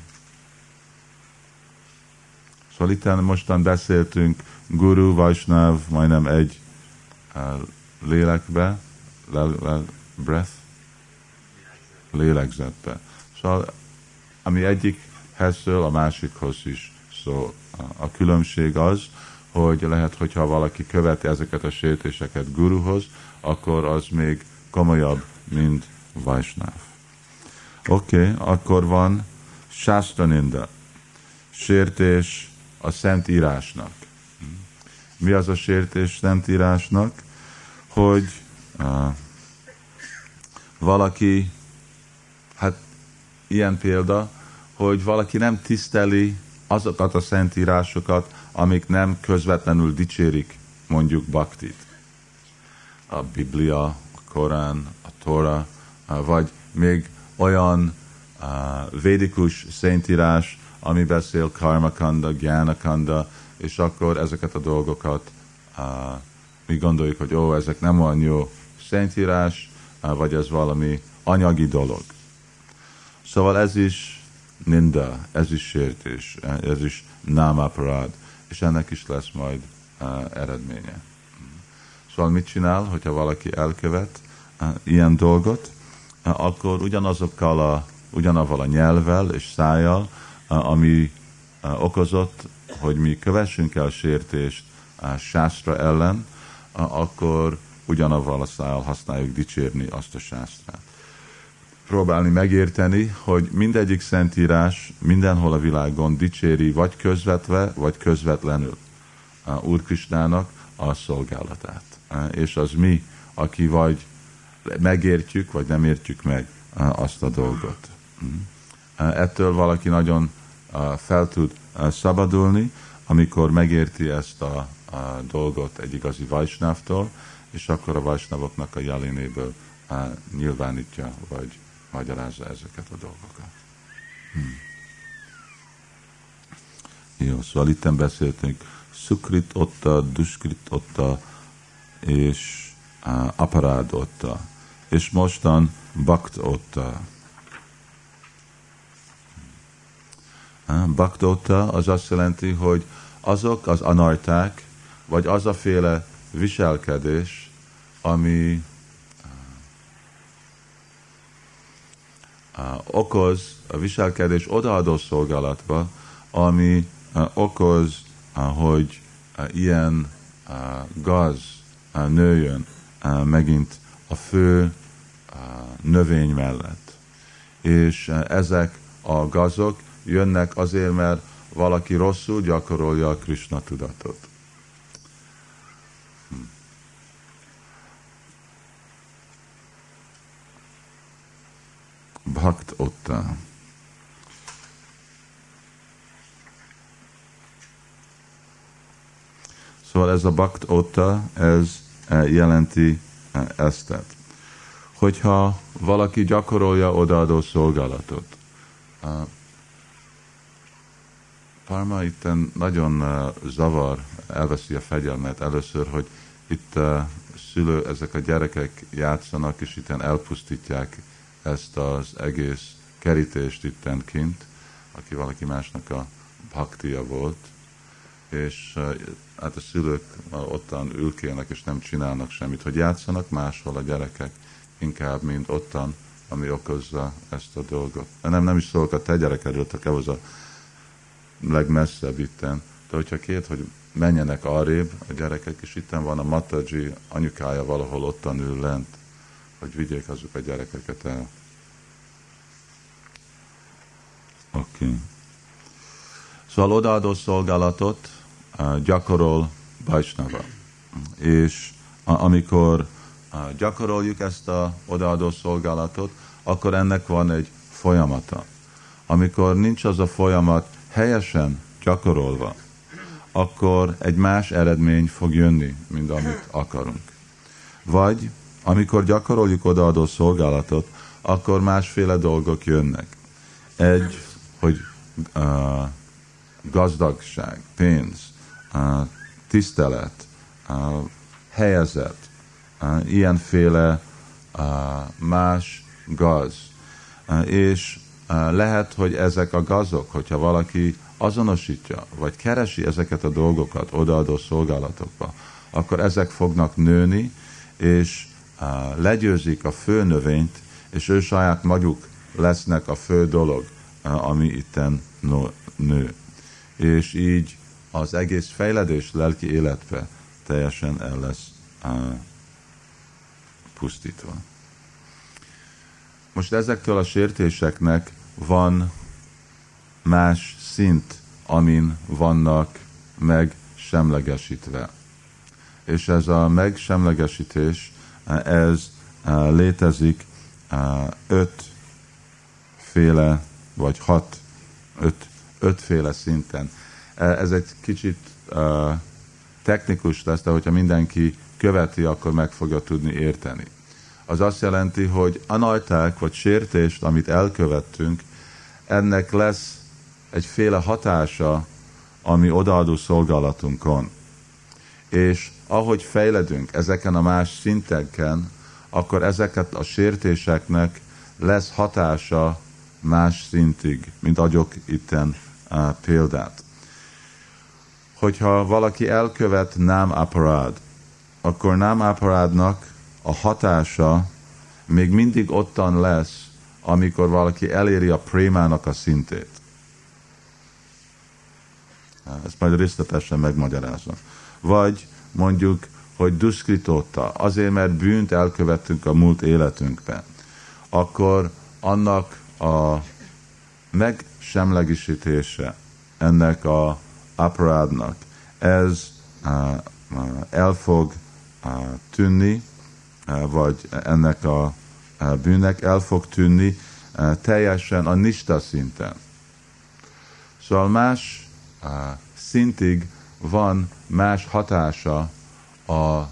Szóval itt mostan beszéltünk guru, vajsnáv, majdnem egy á, lélekbe, le, le, breath, lélegzetbe. Szóval ami egyikhez szól, a másikhoz is szól. A különbség az, hogy lehet, hogyha valaki követi ezeket a sértéseket guruhoz, akkor az még komolyabb, mint vajsnáv. Oké, okay, akkor van sásztraninda, sértés a Szentírásnak. Mi az a sértés Szentírásnak? Hogy uh, valaki, hát ilyen példa, hogy valaki nem tiszteli azokat a szentírásokat, amik nem közvetlenül dicsérik mondjuk bhaktit. A Biblia, a Korán, a Tóra, vagy még olyan uh, védikus szentírás, ami beszél karmakanda, gyánakanda, és akkor ezeket a dolgokat uh, mi gondoljuk, hogy ó, ezek nem olyan jó szentírás, uh, vagy ez valami anyagi dolog. Szóval ez is ninda, ez is sértés, ez is námaparád, és ennek is lesz majd uh, eredménye. Szóval mit csinál, hogyha valaki elkövet uh, ilyen dolgot, uh, akkor ugyanazokkal a, ugyanavval a nyelvvel és szájjal, uh, ami uh, okozott hogy mi kövessünk el sértést a sásztra ellen, akkor ugyanavval a száll használjuk dicsérni azt a sásztrát. Próbálni megérteni, hogy mindegyik szentírás mindenhol a világon dicséri vagy közvetve, vagy közvetlenül Úr Krisnának a szolgálatát. És az mi, aki vagy megértjük, vagy nem értjük meg azt a dolgot. Ettől valaki nagyon fel tud szabadulni, amikor megérti ezt a, a dolgot egy igazi vajsnávtól, és akkor a vajsnavoknak a jelénéből nyilvánítja, vagy magyarázza ezeket a dolgokat. Hmm. Jó, szóval itten beszéltünk Sukrit otta, Duskrit otta, és uh, Aparád otta, és mostan Bakt otta. Uh, Bakt otta az azt jelenti, hogy azok az anarták, vagy az a féle viselkedés, ami Uh, okoz a viselkedés odaadó szolgálatba, ami uh, okoz, uh, hogy uh, ilyen uh, gaz uh, nőjön uh, megint a fő uh, növény mellett. És uh, ezek a gazok jönnek azért, mert valaki rosszul gyakorolja a Krishna tudatot. Hm. Bhakt otta. Szóval ez a Bhakt otta, ez jelenti ezt. Hogyha valaki gyakorolja odaadó szolgálatot. Parma itten nagyon zavar, elveszi a fegyelmet először, hogy itt szülő, ezek a gyerekek játszanak, és itten elpusztítják ezt az egész kerítést itten kint, aki valaki másnak a bhaktia volt, és hát a szülők ottan ülkélnek, és nem csinálnak semmit, hogy játszanak máshol a gyerekek, inkább, mint ottan, ami okozza ezt a dolgot. De nem, nem is szólok a te gyerekedről, csak ez a legmesszebb itten. De hogyha két, hogy menjenek arrébb a gyerekek, és itten van a Mataji anyukája valahol ottan ül lent, hogy vigyék azok a gyerekeket el. Oké. Okay. Szóval odaadó szolgálatot uh, gyakorol Vajsnava. És uh, amikor uh, gyakoroljuk ezt a odaadó szolgálatot, akkor ennek van egy folyamata. Amikor nincs az a folyamat helyesen gyakorolva, akkor egy más eredmény fog jönni, mint amit akarunk. Vagy amikor gyakoroljuk odaadó szolgálatot, akkor másféle dolgok jönnek. Egy, hogy uh, gazdagság, pénz, uh, tisztelet, uh, helyezet, uh, ilyenféle uh, más gaz. Uh, és uh, lehet, hogy ezek a gazok, hogyha valaki azonosítja, vagy keresi ezeket a dolgokat odaadó szolgálatokba, akkor ezek fognak nőni, és uh, legyőzik a fő növényt, és ő saját maguk lesznek a fő dolog, uh, ami itten nő. És így az egész fejledés lelki életbe teljesen el lesz uh, pusztítva. Most ezektől a sértéseknek van más szint, amin vannak megsemlegesítve. És ez a megsemlegesítés, ez létezik ötféle, vagy hat, öt, ötféle szinten. Ez egy kicsit uh, technikus lesz, de hogyha mindenki követi, akkor meg fogja tudni érteni. Az azt jelenti, hogy anajták, vagy sértést, amit elkövettünk, ennek lesz egyféle hatása, ami odaadó szolgálatunkon. És ahogy fejledünk ezeken a más szinteken, akkor ezeket a sértéseknek lesz hatása más szintig, mint adjuk itten uh, példát. Hogyha valaki elkövet nám aparád, akkor nám aparádnak a hatása még mindig ottan lesz, amikor valaki eléri a prémának a szintét. Ezt majd részletesen megmagyarázom. Vagy mondjuk, hogy duszkritóta, azért, mert bűnt elkövettünk a múlt életünkben, akkor annak a megsemlegesítése ennek a aparádnak, ez uh, uh, el fog uh, tűnni, uh, vagy ennek a uh, bűnnek el fog tűnni uh, teljesen a nista szinten. Szóval más uh, szintig van más hatása a, a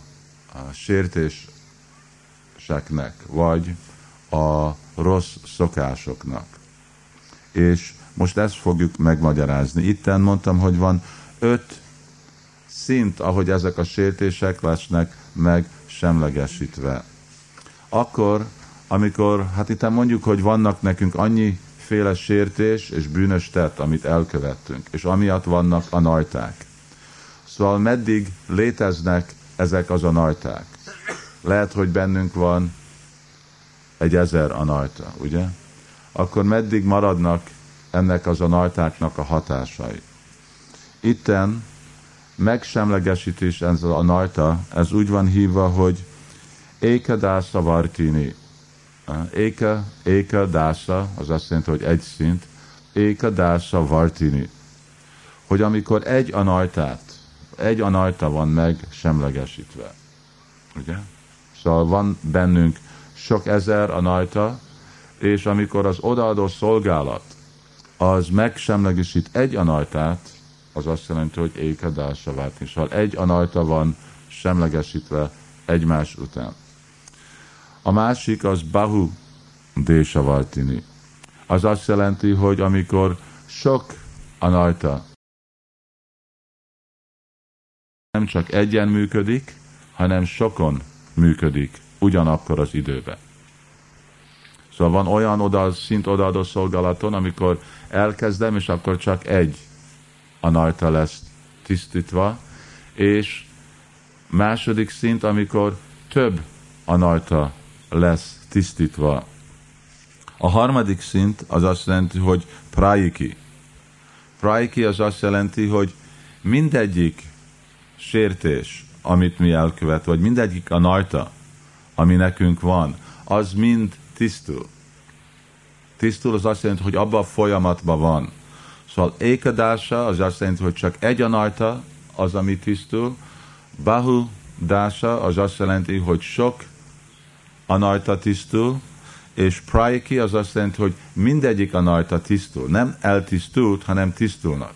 sértéseknek, vagy a rossz szokásoknak. És most ezt fogjuk megmagyarázni. Itten mondtam, hogy van öt szint, ahogy ezek a sértések lesznek megsemlegesítve. Akkor, amikor, hát itten mondjuk, hogy vannak nekünk annyiféle sértés és bűnös tett, amit elkövettünk, és amiatt vannak a najták. Szóval meddig léteznek ezek az a najták? Lehet, hogy bennünk van egy ezer a najta, ugye? Akkor meddig maradnak ennek az a najtáknak a hatásai? Itten megsemlegesítés ez a najta, ez úgy van hívva, hogy éka dásza vartini. Éka, éka dásza, az azt jelenti, hogy egy szint, éka dásza vartini. Hogy amikor egy a najtát, egy a najta van meg semlegesítve. Ugye? Szóval van bennünk sok ezer a najta, és amikor az odaadó szolgálat az megsemlegesít egy a najtát, az azt jelenti, hogy ékadása vártni. Szóval egy a najta van semlegesítve egymás után. A másik az bahu désa vartini. Az azt jelenti, hogy amikor sok a najta nem csak egyen működik, hanem sokon működik ugyanakkor az időben. Szóval van olyan oda, szint odaadó szolgálaton, amikor elkezdem, és akkor csak egy a najta lesz tisztítva, és második szint, amikor több a najta lesz tisztítva. A harmadik szint az azt jelenti, hogy prajiki. Prajiki az azt jelenti, hogy mindegyik sértés, amit mi elkövet, vagy mindegyik a najta, ami nekünk van, az mind tisztul. Tisztul az azt jelenti, hogy abban a folyamatban van. Szóval ékadása az azt jelenti, hogy csak egy a najta az, ami tisztul. Bahu dása az azt jelenti, hogy sok a najta tisztul, és prajiki az azt jelenti, hogy mindegyik a najta tisztul. Nem eltisztult, hanem tisztulnak.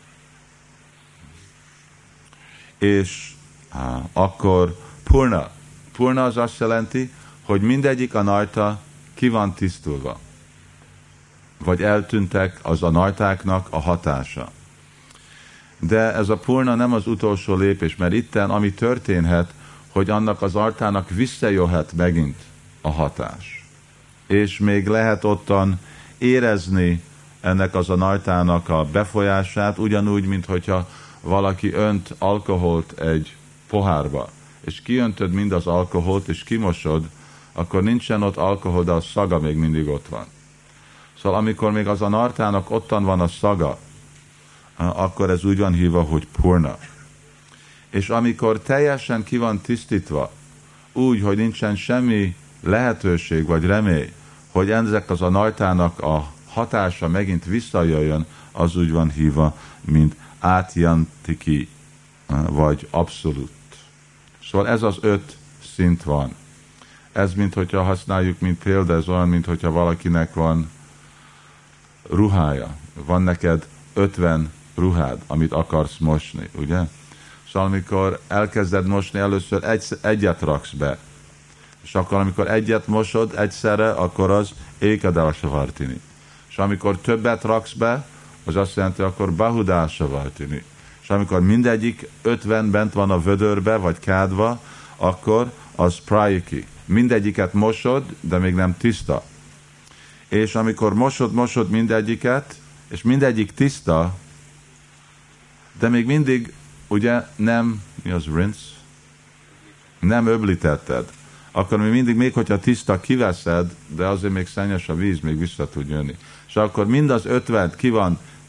És á, akkor purna. Purna az azt jelenti, hogy mindegyik a najta ki van tisztulva. Vagy eltűntek az a najtáknak a hatása. De ez a purna nem az utolsó lépés, mert itten ami történhet, hogy annak az artának visszajöhet megint a hatás. És még lehet ottan érezni ennek az a najtának a befolyását, ugyanúgy, mint hogyha valaki önt alkoholt egy pohárba, és kiöntöd mind az alkoholt, és kimosod, akkor nincsen ott alkohol, de a szaga még mindig ott van. Szóval amikor még az a nartának ottan van a szaga, akkor ez úgy van hívva, hogy purna. És amikor teljesen ki van tisztítva, úgy, hogy nincsen semmi lehetőség vagy remély, hogy ezek az a najtának a hatása megint visszajöjjön, az úgy van hívva, mint átjantiki, vagy abszolút. Szóval ez az öt szint van. Ez, mint hogyha használjuk, mint példa, ez olyan, mint hogyha valakinek van ruhája. Van neked ötven ruhád, amit akarsz mosni, ugye? Szóval amikor elkezded mosni, először egy, egyet raksz be. És akkor, amikor egyet mosod egyszerre, akkor az ékadása vartini. És amikor többet raksz be, az azt jelenti, akkor bahudása vartini. És amikor mindegyik ötven bent van a vödörbe, vagy kádva, akkor az prajiki. Mindegyiket mosod, de még nem tiszta. És amikor mosod, mosod mindegyiket, és mindegyik tiszta, de még mindig, ugye nem, mi az rinse? Nem öblítetted. Akkor még mindig, még hogyha tiszta, kiveszed, de azért még szennyes a víz, még vissza tud jönni. És akkor mind az ötven ki van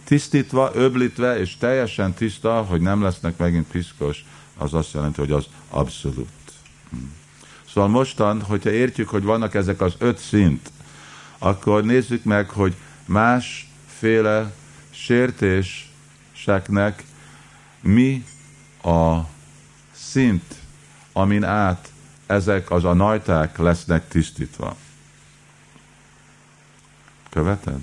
tisztítva, öblítve, és teljesen tiszta, hogy nem lesznek megint piszkos, az azt jelenti, hogy az abszolút. Szóval mostan, hogyha értjük, hogy vannak ezek az öt szint, akkor nézzük meg, hogy másféle sértéseknek mi a szint, amin át ezek az anajták lesznek tisztítva. Követed?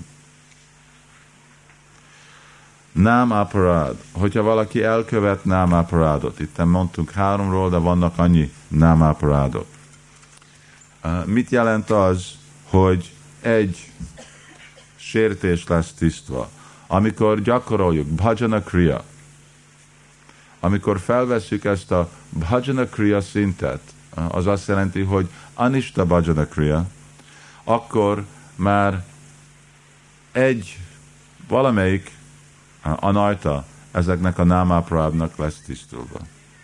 Nám aparád. Hogyha valaki elkövet nám aparádot, itt mondtunk háromról, de vannak annyi nám aparádok. Mit jelent az, hogy egy sértés lesz tisztva? Amikor gyakoroljuk bhajana kriya, amikor felvesszük ezt a bhajana kriya szintet, az azt jelenti, hogy anishta bhajana kriya, akkor már egy valamelyik anajta ezeknek a nám aparádnak lesz tisztulva.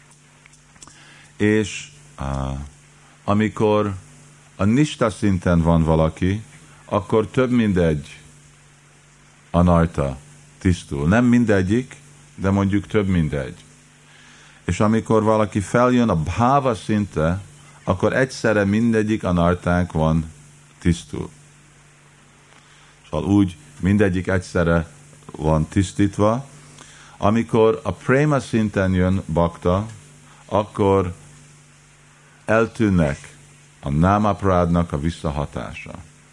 És uh, amikor a nista szinten van valaki, akkor több mindegy anajta tisztul. Nem mindegyik, de mondjuk több mindegy. És amikor valaki feljön a bháva szinte, akkor egyszerre mindegyik anartánk van tisztul. Szóval úgy mindegyik egyszerre van tisztítva. Amikor a préma szinten jön bakta, akkor eltűnnek a nám aparádnak a visszahatása.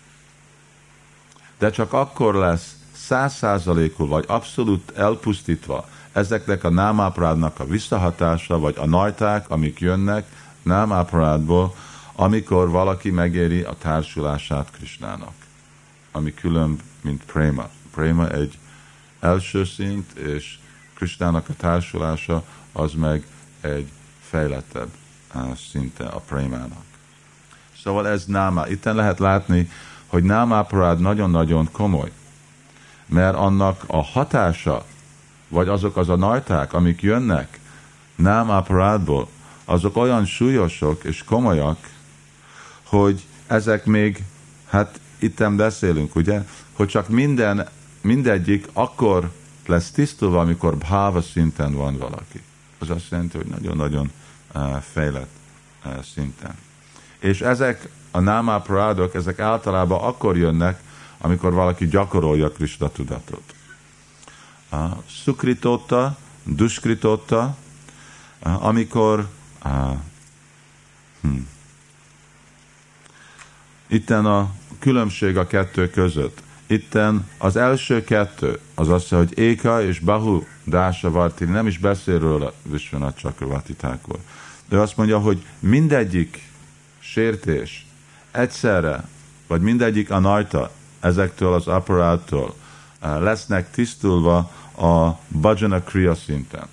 De csak akkor lesz száz százalékul vagy abszolút elpusztítva ezeknek a nám aparádnak a visszahatása, vagy a najták, amik jönnek nám aparádból, amikor valaki megéri a társulását Krisnának, ami külön, mint préma. Préma egy első szint, és Krisnának a társulása az meg egy fejlettebb szinte a prémának. Szóval ez náma. Itten lehet látni, hogy nám aparád nagyon-nagyon komoly, mert annak a hatása, vagy azok az a najták, amik jönnek nám aparádból, azok olyan súlyosok és komolyak, hogy ezek még, hát itten beszélünk, ugye, hogy csak minden, mindegyik akkor lesz tisztulva, amikor bháva szinten van valaki. Az azt jelenti, hogy nagyon-nagyon uh, fejlett uh, szinten. És ezek a nám aparádok, ezek általában akkor jönnek, amikor valaki gyakorolja Krishna tudatot. Uh, Szukritotta, Duskritóta, uh, amikor uh, hmm, itten a különbség a kettő között. Itten az első kettő, az azt mondja, hogy Éka és Bahu Dása Vartini, nem is beszél róla Vishwanath Chakravarti Thakur. Ő azt mondja, hogy mindegyik sértés egyszerre, vagy mindegyik anajta ezektől az aparától lesznek tisztulva a bhajana kriya szinten.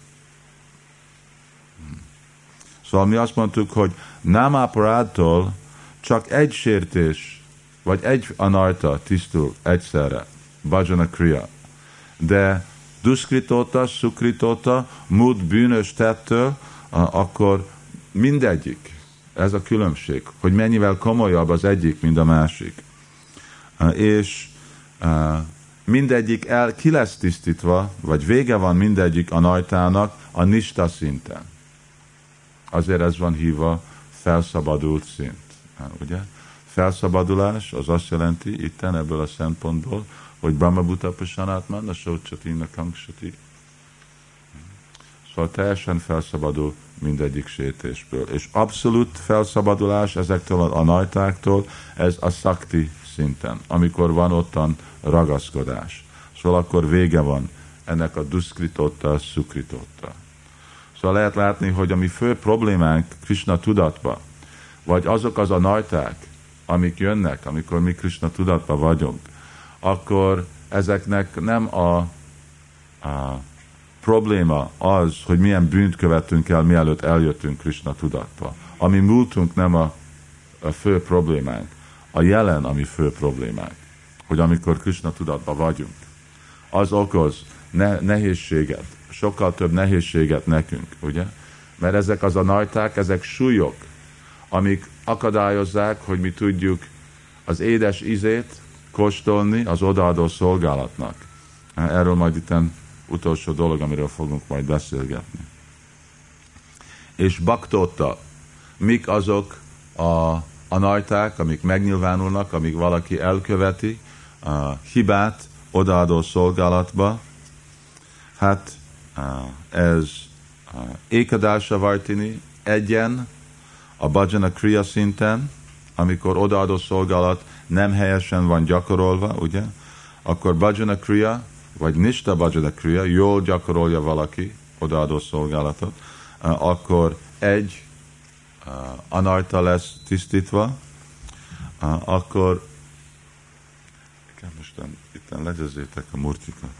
Szóval mi azt mondtuk, hogy nám aparától csak egy sértés, vagy egy anarta tisztul egyszerre, bhajana kriya. De duskritóta, szukritóta, múlt bűnös tettől, akkor mindegyik, ez a különbség, hogy mennyivel komolyabb az egyik, mint a másik. És mindegyik el, ki lesz tisztítva, vagy vége van mindegyik anajtának a nista szinten. Azért ez van hívva felszabadult szint. Ugye? Felszabadulás az azt jelenti itten ebből a szempontból, hogy Brahma Bhuta Pasanatman, a Socsati, a Kangsati. Szóval teljesen felszabadul mindegyik sértésből. És abszolút felszabadulás ezektől a najtáktól, ez a szakti szinten, amikor van ottan ragaszkodás. Szóval akkor vége van ennek a duskritóta, szukritóta. Szóval lehet látni, hogy a mi fő problémánk Krishna tudatba, vagy azok az a najták, amik jönnek, amikor mi Krishna tudatban vagyunk, akkor ezeknek nem a, a probléma az, hogy milyen bűnt követtünk el, mielőtt eljöttünk Krishna tudatba. Ami múltunk nem a, a fő problémánk. A jelen, ami fő problémánk. Hogy amikor Krishna tudatban vagyunk, az okoz ne, nehézséget, sokkal több nehézséget nekünk, ugye? Mert ezek az a najták, ezek súlyok, amik akadályozzák, hogy mi tudjuk az édes ízét kóstolni az odaadó szolgálatnak. Erről majd itten utolsó dolog, amiről fogunk majd beszélgetni. És baktóta, mik azok a anajták, amik megnyilvánulnak, amíg valaki elköveti a hibát odaadó szolgálatba. Hát ez ékadása vartini egyen a bhajana kriya szinten, amikor odaadó szolgálat nem helyesen van gyakorolva, ugye? Akkor bhajana kriya, vagy nishta bhajana kriya, jól gyakorolja valaki odaadó szolgálatot, akkor egy anarta lesz tisztítva, akkor most itt legyezzétek a murtikat.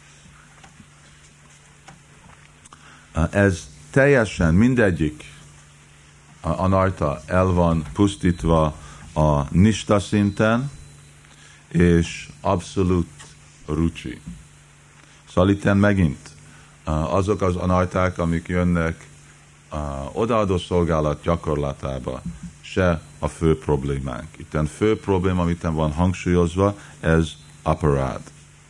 Ez teljesen mindegyik anarta el van pusztítva a nista szinten, és abszolút rucsi. Szóval itten megint azok az anarták, amik jönnek odaadó szolgálat gyakorlatába, se a fő problémánk. Itten fő probléma, amit van hangsúlyozva, ez aparád.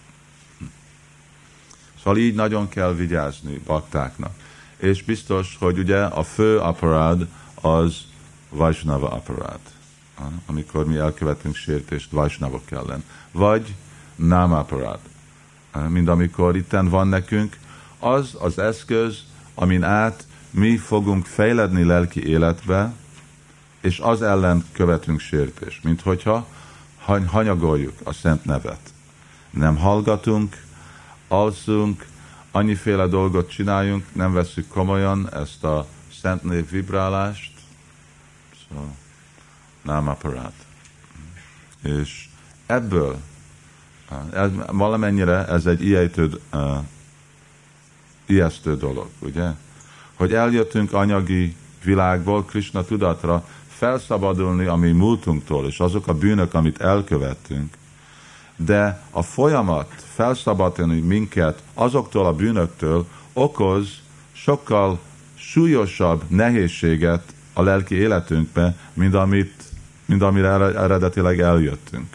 Szóval így nagyon kell vigyázni baktáknak. És biztos, hogy ugye a fő aparád az Vaisnava aparád. Amikor mi elkövetünk sértést Vaisnavok ellen. Vagy Nama aparád. Mind amikor itten van nekünk, az az eszköz, amin át mi fogunk fejledni lelki életbe, és az ellen követünk sértést, mint hogyha hanyagoljuk a szent nevet. Nem hallgatunk, alszunk, annyiféle dolgot csináljunk, nem veszük komolyan ezt a szent név vibrálást, szóval nem aparát. És ebből ez, valamennyire ez egy ijesztő, uh, ijesztő dolog, ugye? Hogy eljöttünk anyagi világból, Krishna tudatra, felszabadulni a mi múltunktól, és azok a bűnök, amit elkövettünk. De a folyamat felszabadulni minket azoktól a bűnöktől okoz sokkal súlyosabb nehézséget a lelki életünkbe, mint, amit, mint amire eredetileg eljöttünk.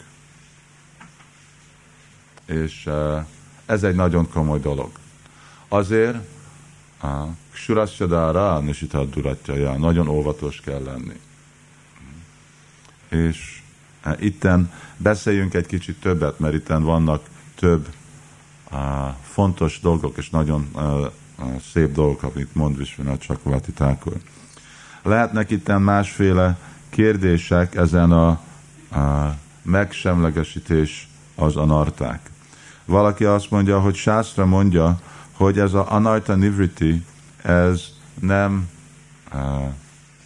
És ez egy nagyon komoly dolog. Azért Surasyadára, Nisitad Duratjaja, nagyon óvatos kell lenni. És itten beszéljünk egy kicsit többet, mert itten vannak több uh, fontos dolgok, és nagyon uh, uh, szép dolgok, amit mond Vishwanath Chakravarti Thakur. Lehetnek itten másféle kérdések ezen a uh, megsemlegesítés az anarták. Valaki azt mondja, hogy Sásztra mondja, hogy ez a anarta nivriti, ez nem uh, uh,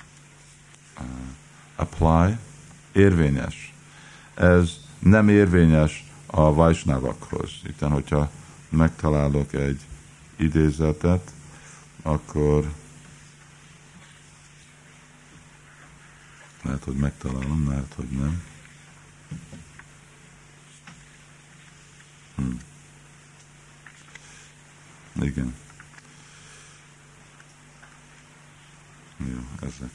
apply, érvényes. Ez nem érvényes a Vaisnavakhoz. Itten, hogyha megtalálok egy idézetet, akkor lehet, hogy megtalálom, lehet, hogy nem. Hm. Igen. Jó, ezek.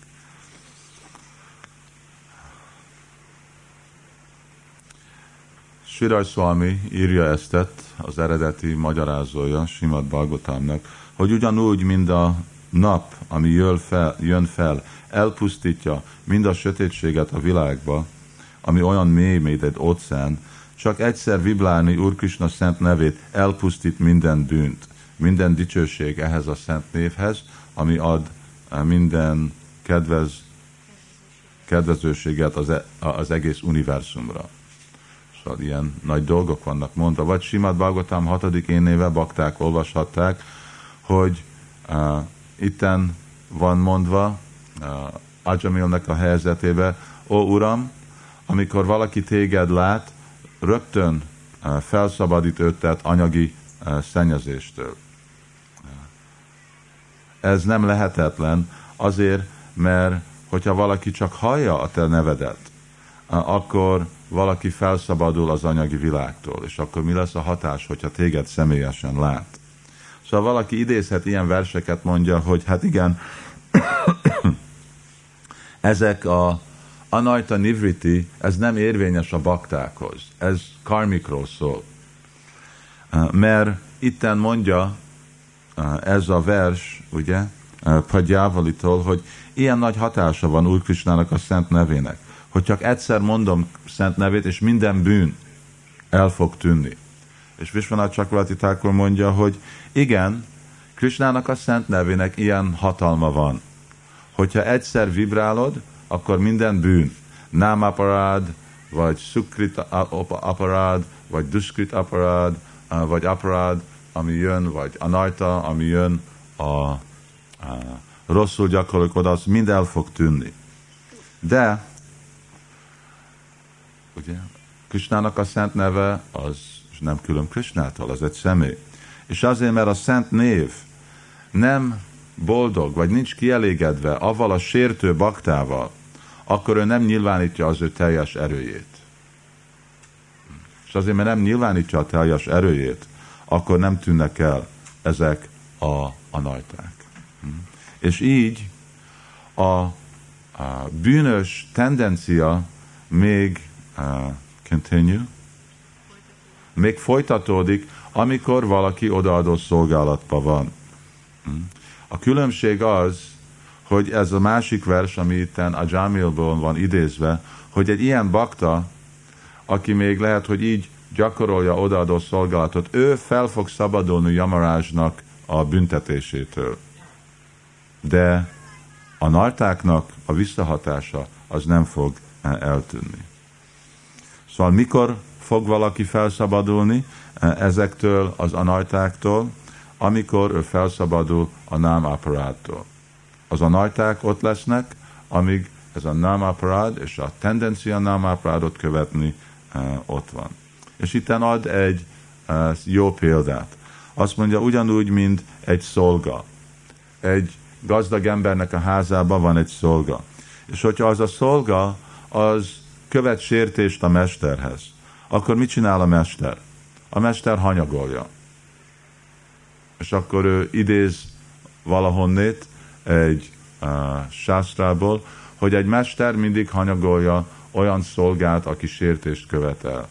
Sridhar Swami írja eztet, az eredeti magyarázója Srimad Bhagavatamnak, hogy ugyanúgy, mint a nap, ami jön fel, jön fel, elpusztítja mind a sötétséget a világba, ami olyan mély, mint egy óceán, csak egyszer vibrálni Úr Krishna szent nevét elpusztít minden bűnt, minden dicsőség ehhez a szent névhez, ami ad minden kedvez, kedvezőséget az, e, az egész univerzumra. Szóval ilyen nagy dolgok vannak mondva. Vagy Srimad Bhagavatam hatodik énéve bakták olvashatták, hogy uh, itten van mondva uh, Ajamilnek a helyzetébe, ó Uram, amikor valaki téged lát, rögtön uh, felszabadít őt anyagi uh, szennyezéstől. Ez nem lehetetlen azért, mert hogyha valaki csak hallja a te nevedet, uh, akkor valaki felszabadul az anyagi világtól, és akkor mi lesz a hatás, hogyha téged személyesen lát? Szóval valaki idézhet ilyen verseket, mondja, hogy hát igen, ezek a anarta nivriti, ez nem érvényes a baktákhoz, ez karmikról szól. mert itten mondja ez a vers, ugye, Pagyávalitól, hogy ilyen nagy hatása van Úr Krisnának a szent nevének, hogy csak egyszer mondom szent nevét, és minden bűn el fog tűnni. És Vishwanath Chakravarti Thakur mondja, hogy igen, Krisnának a szent nevének ilyen hatalma van. Hogyha egyszer vibrálod, akkor minden bűn, námaparád, vagy szukrit aparád, vagy duskrit aparád, vagy aparád, ami jön, vagy anarta, ami jön, a, a rosszul gyakorlók az mind el fog tűnni. De, ugye, Krisnának a szent neve az nem külön Krisnától, az egy személy. És azért, mert a szent név nem boldog, vagy nincs kielégedve avval a sértő baktával, akkor ő nem nyilvánítja az ő teljes erőjét. És azért, mert nem nyilvánítja a teljes erőjét, akkor nem tűnnek el ezek a anajták. És így a, a bűnös tendencia még uh, continue, még folytatódik, amikor valaki odaadó szolgálatban van. A különbség az, hogy ez a másik vers, ami itten a Jamilból van idézve, hogy egy ilyen bakta, aki még lehet, hogy így gyakorolja odaadó szolgálatot, ő fel fog szabadulni Yamarajnak a büntetésétől. De a nartáknak a visszahatása az nem fog eltűnni. Szóval mikor fog valaki felszabadulni ezektől az anartáktól? Amikor ő felszabadul a námaparádtól. Az anarták ott lesznek, amíg ez a námaparád és a tendencia námaparádot követni uh, ott van. És itten ad egy uh, jó példát. Azt mondja, ugyanúgy, mint egy szolga. Egy gazdag embernek a házában van egy szolga. És hogyha az a szolga, az követ sértést a mesterhez, akkor mit csinál a mester? A mester hanyagolja. És akkor ő idéz valahonnét egy uh, sásztrából, hogy egy mester mindig hanyagolja olyan szolgát, aki sértést követel.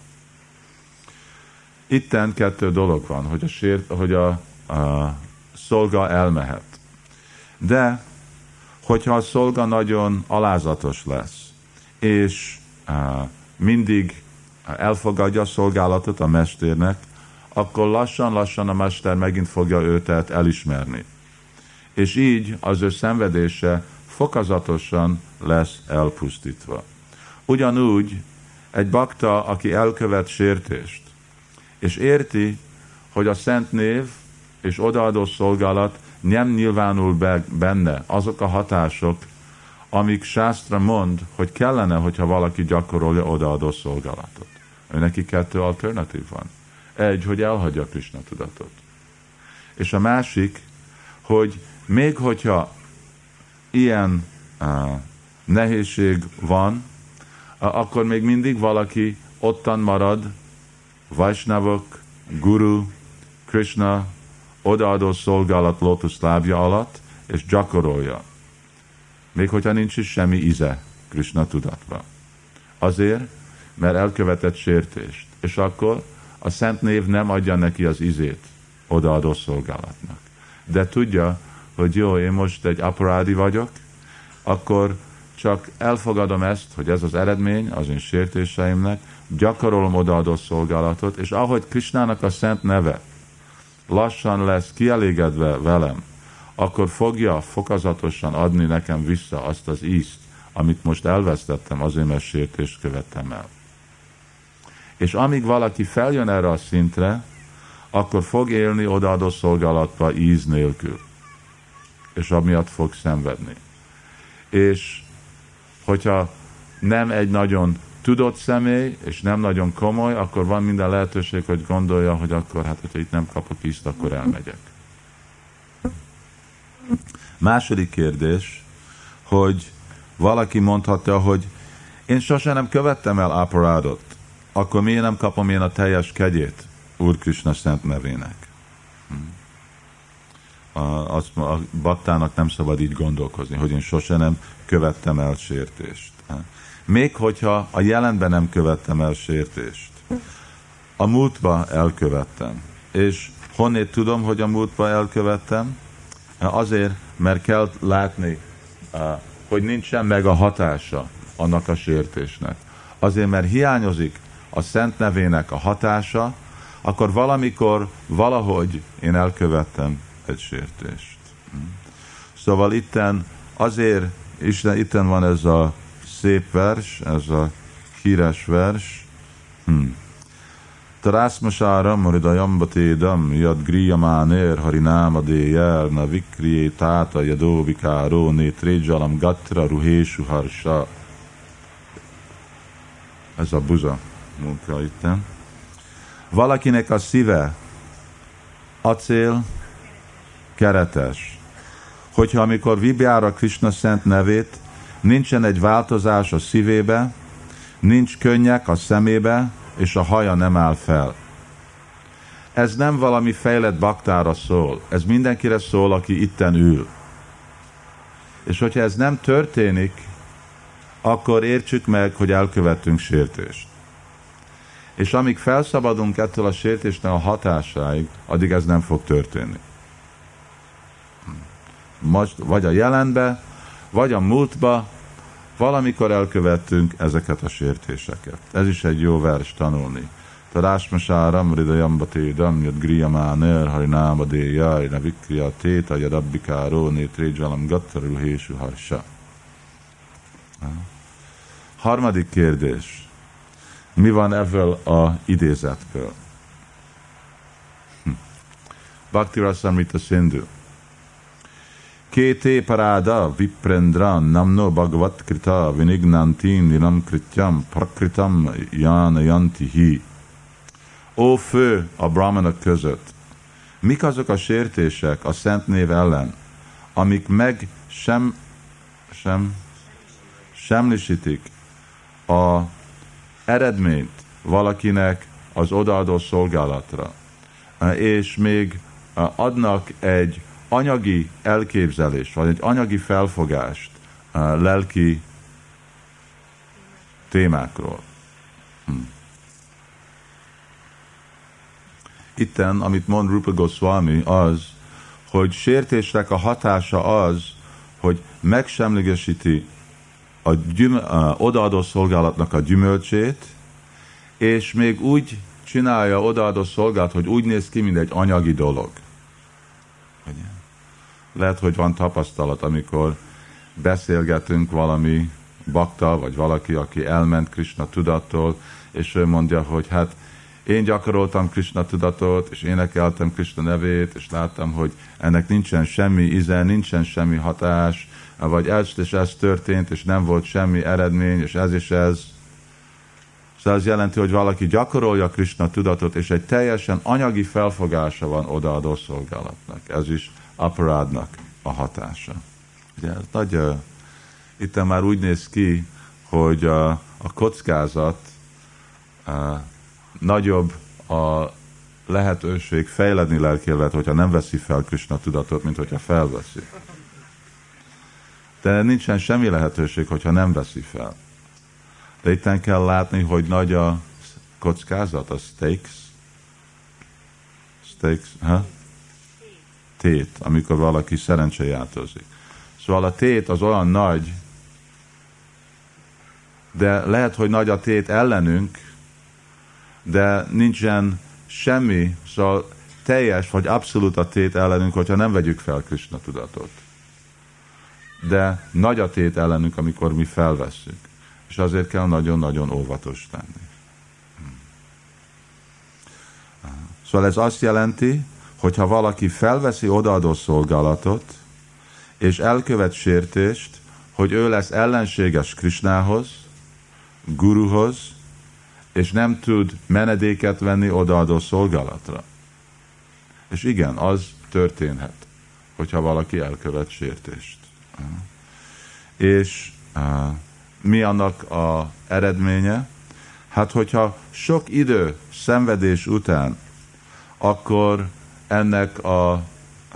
Itten kettő dolog van, hogy a, sért, hogy a, a szolga elmehet. De, hogyha a szolga nagyon alázatos lesz, és uh, mindig elfogadja a szolgálatot a mesternek, akkor lassan-lassan a mester megint fogja őt elismerni. És így az ő szenvedése fokozatosan lesz elpusztítva. Ugyanúgy egy bakta, aki elkövet sértést, és érti, hogy a szent név és odaadó szolgálat nem nyilvánul be benne azok a hatások, amik sásztra mond, hogy kellene, hogyha valaki gyakorolja odaadó szolgálatot. Ő neki kettő alternatív van. Egy, hogy elhagyja Krishna tudatot. És a másik, hogy még hogyha ilyen uh, nehézség van, uh, akkor még mindig valaki ottan marad, Vaisnavok, Guru, Krishna, odaadó szolgálat lótuszlábja alatt, és gyakorolja. Még hogyha nincs is semmi íze Krishna tudatban. Azért, mert elkövetett sértést. És akkor a szent név nem adja neki az ízét odaadó szolgálatnak. De tudja, hogy jó, én most egy aparádi vagyok, akkor csak elfogadom ezt, hogy ez az eredmény az én sértéseimnek, gyakorolom odaadó szolgálatot, és ahogy Krishnának a szent neve lassan lesz kielégedve velem, akkor fogja fokozatosan adni nekem vissza azt az ízt, amit most elvesztettem, azért, mert sértést követtem el. És amíg valaki feljön erre a szintre, akkor fog élni odaadó szolgálatba íz nélkül. És amiatt fog szenvedni. És hogyha nem egy nagyon tudott személy, és nem nagyon komoly, akkor van minden lehetőség, hogy gondolja, hogy akkor, hát, hogyha itt nem kapok ízt, akkor elmegyek. Második kérdés, hogy valaki mondhatja, hogy én sosem nem követtem el aparádot, akkor miért nem kapom én a teljes kegyét Úr Krishna szent nevének? A, az, a baktának nem szabad így gondolkozni, hogy én sosem nem követtem el sértést. Még hogyha a jelenben nem követtem el sértést, a múltba elkövettem, És honnét tudom, hogy a múltban elkövettem? Azért, mert kell látni, hogy nincsen meg a hatása annak a sértésnek. Azért, mert hiányozik a Szent nevének a hatása, akkor valamikor, valahogy én elkövettem egy sértést. Szóval itten azért, Isten, itten van ez a szép vers, ez a híres vers. Hmm. Tarásmasáram, maridajambatédam, yad griyamánér, harinámadéjel, na vikrié táta, jadóvikáró, nétrédzsalam, gatra, ruhésu, harsa. Ez a buza munka itten. Valakinek a szíve acél, keretes. Hogyha amikor vibjára Krishna szent nevét, nincsen egy változás a szívébe, nincs könnyek a szemébe, és a haja nem áll fel. Ez nem valami fejlett baktára szól, ez mindenkire szól, aki itten ül. És hogyha ez nem történik, akkor értsük meg, hogy elkövettünk sértést. És amíg felszabadunk ettől a sértésnek a hatásáig, addig ez nem fog történni. Most vagy a jelenbe, vagy a múltba, valamikor elkövettünk ezeket a sértéseket. Ez is egy jó vers tanulni. Tarásmasáram, ridajambatédam, jad griyamánér, harinámadéjaj, na vikriya téta, jad abbikáró, nétrédzsalam, gattaru, hésu, harsa. Harmadik kérdés. Mi van ebből a idézetből? Hm. Bhakti Rasamrita Sindhu. Kété paráda viprendra namno bhagavat krita vinignantin ninam krityam prakritam janayanti hi. Ó fő a brahmanok között, mik azok a sértések a szent név ellen, amik meg sem, sem, semlisítik a eredményt valakinek az odaadó szolgálatra, és még adnak egy anyagi elképzelést, vagy egy anyagi felfogást lelki témákról. Hm. Itten, amit mond Rupa Goswami, az, hogy sértésnek a hatása az, hogy megsemlegesíti a, gyüm, a odaadó szolgálatnak a gyümölcsét, és még úgy csinálja odaadó szolgálat, hogy úgy néz ki, mint egy anyagi dolog. Lehet, hogy van tapasztalat, amikor beszélgetünk valami baktal, vagy valaki, aki elment Krishna tudattól, és ő mondja, hogy hát én gyakoroltam Krishna tudatot, és énekeltem Krishna nevét, és láttam, hogy ennek nincsen semmi íze, nincsen semmi hatás, vagy ez és ez történt, és nem volt semmi eredmény, és ez és ez. Szóval ez jelenti, hogy valaki gyakorolja Krishna tudatot, és egy teljesen anyagi felfogása van odaadó szolgálatnak. Ez is aparádnak a hatása. Ugye, nagy, uh, itt már úgy néz ki, hogy uh, a kockázat uh, nagyobb a lehetőség fejledni lelkélet, hogyha nem veszi fel Krishna tudatot, mint hogyha felveszi. De nincsen semmi lehetőség, hogyha nem veszi fel. De itten kell látni, hogy nagy a kockázat, a stakes. Stakes, ha? Tét, amikor valaki szerencsejátozik. Szóval a tét az olyan nagy, de lehet, hogy nagy a tét ellenünk, de nincsen semmi, szóval teljes vagy abszolút a tét ellenünk, hogyha nem vegyük fel Krishna tudatot. De nagy a tét ellenünk, amikor mi felvesszük. És azért kell nagyon-nagyon óvatos lenni. Szóval ez azt jelenti, hogyha valaki felveszi odaadó szolgálatot, és elkövet sértést, hogy ő lesz ellenséges Krishnához, Guruhoz, és nem tud menedéket venni odaadó szolgálatra. És igen, az történhet, hogyha valaki elkövet sértést. És uh, mi annak az eredménye? Hát, hogyha sok idő szenvedés után, akkor ennek a, a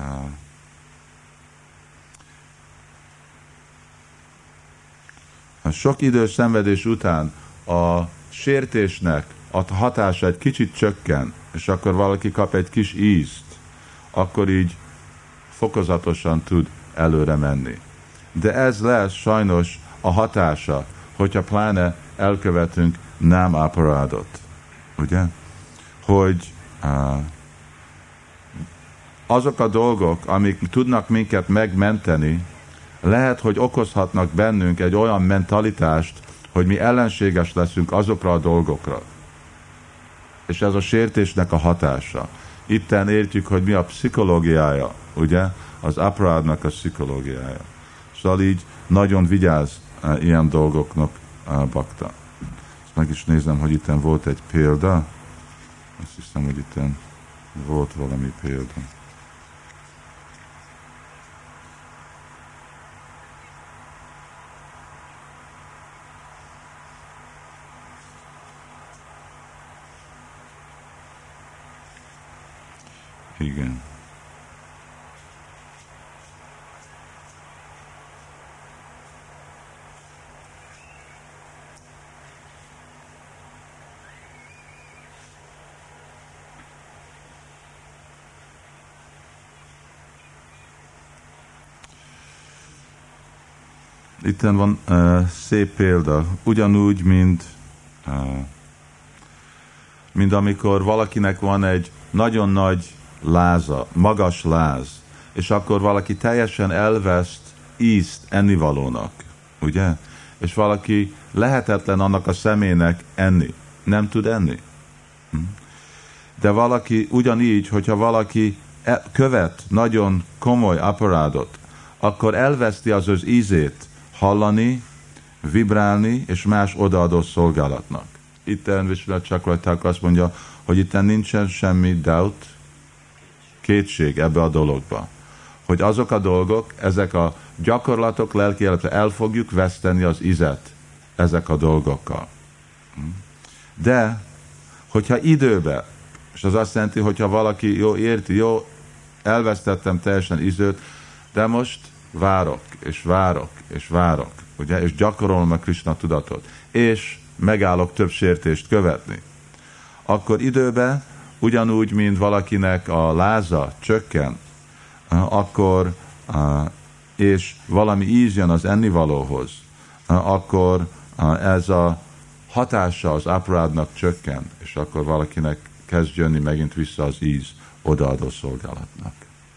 sok idő szenvedés után a sértésnek a hatása egy kicsit csökken, és akkor valaki kap egy kis ízt, akkor így fokozatosan tud előre menni. De ez lesz sajnos a hatása, hogyha pláne elkövetünk nem aparádot. Ugye? Hogy uh, azok a dolgok, amik tudnak minket megmenteni, lehet, hogy okozhatnak bennünk egy olyan mentalitást, hogy mi ellenséges leszünk azokra a dolgokra. És ez a sértésnek a hatása. Itten értjük, hogy mi a pszichológiája, ugye? Az aparádnak a pszichológiája. Szóval így nagyon vigyáz uh, ilyen dolgoknak uh, bakta. Ezt meg is nézem, hogy itten volt egy példa. Azt hiszem, hogy itten volt valami példa. Igen. Itten van uh, szép példa, ugyanúgy, mint, uh, mint amikor valakinek van egy nagyon nagy láza, magas láz, és akkor valaki teljesen elveszt ízt ennivalónak, ugye? És valaki lehetetlen annak a személynek enni, nem tud enni. De valaki ugyanígy, hogyha valaki követ nagyon komoly aparádot, akkor elveszti az az ízét hallani, vibrálni, és más odaadó szolgálatnak. Itten Vishwanath Chakravarti azt mondja, hogy itten nincsen semmi doubt, kétség ebbe a dologba. Hogy azok a dolgok, ezek a gyakorlatok lelki életre el fogjuk veszteni az ízet ezek a dolgokkal. De, hogyha időben, és az azt jelenti, hogyha valaki jó érti, jó, elvesztettem teljesen ízőt, de most várok, és várok, és várok, ugye, és gyakorolom a Krishna tudatot, és megállok több sértést követni. Akkor időben, ugyanúgy, mint valakinek a láza csökken, akkor, és valami íz jön az ennivalóhoz, akkor ez a hatása az aparádnak csökken, és akkor valakinek kezd jönni megint vissza az íz odaadó szolgálatnak.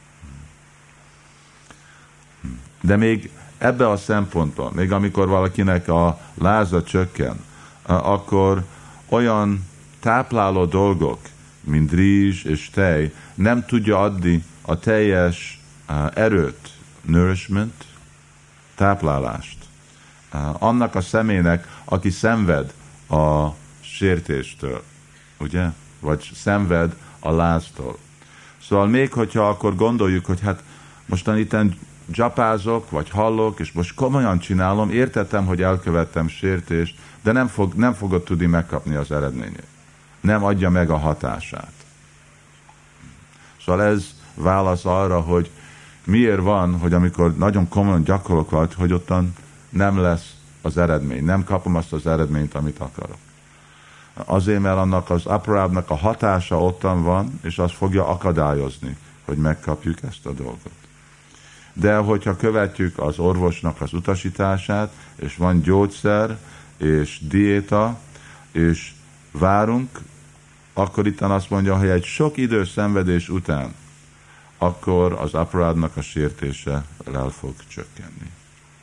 De még ebbe a szempontban, még amikor valakinek a láza csökken, akkor olyan tápláló dolgok, mint rizs és tej, nem tudja adni a teljes erőt, nourishment, táplálást annak a személynek, aki szenved a sértéstől, ugye? Vagy szenved a láztól. Szóval még hogyha akkor gondoljuk, hogy hát mostan itten dzsapázok, vagy hallok, és most komolyan csinálom, értettem, hogy elkövettem sértést, de nem, fog, nem fogod tudni megkapni az eredményét. Nem adja meg a hatását. Szóval ez válasz arra, hogy miért van, hogy amikor nagyon komolyan gyakorolok vagy, hogy ottan nem lesz az eredmény, nem kapom azt az eredményt, amit akarok. Azért, mert annak az aparádnak a hatása ottan van, és az fogja akadályozni, hogy megkapjuk ezt a dolgot. De hogyha követjük az orvosnak az utasítását, és van gyógyszer, és diéta, és várunk, akkor itt azt mondja, hogy egy sok idő szenvedés után, akkor az aparádnak a sértése el fog csökkenni.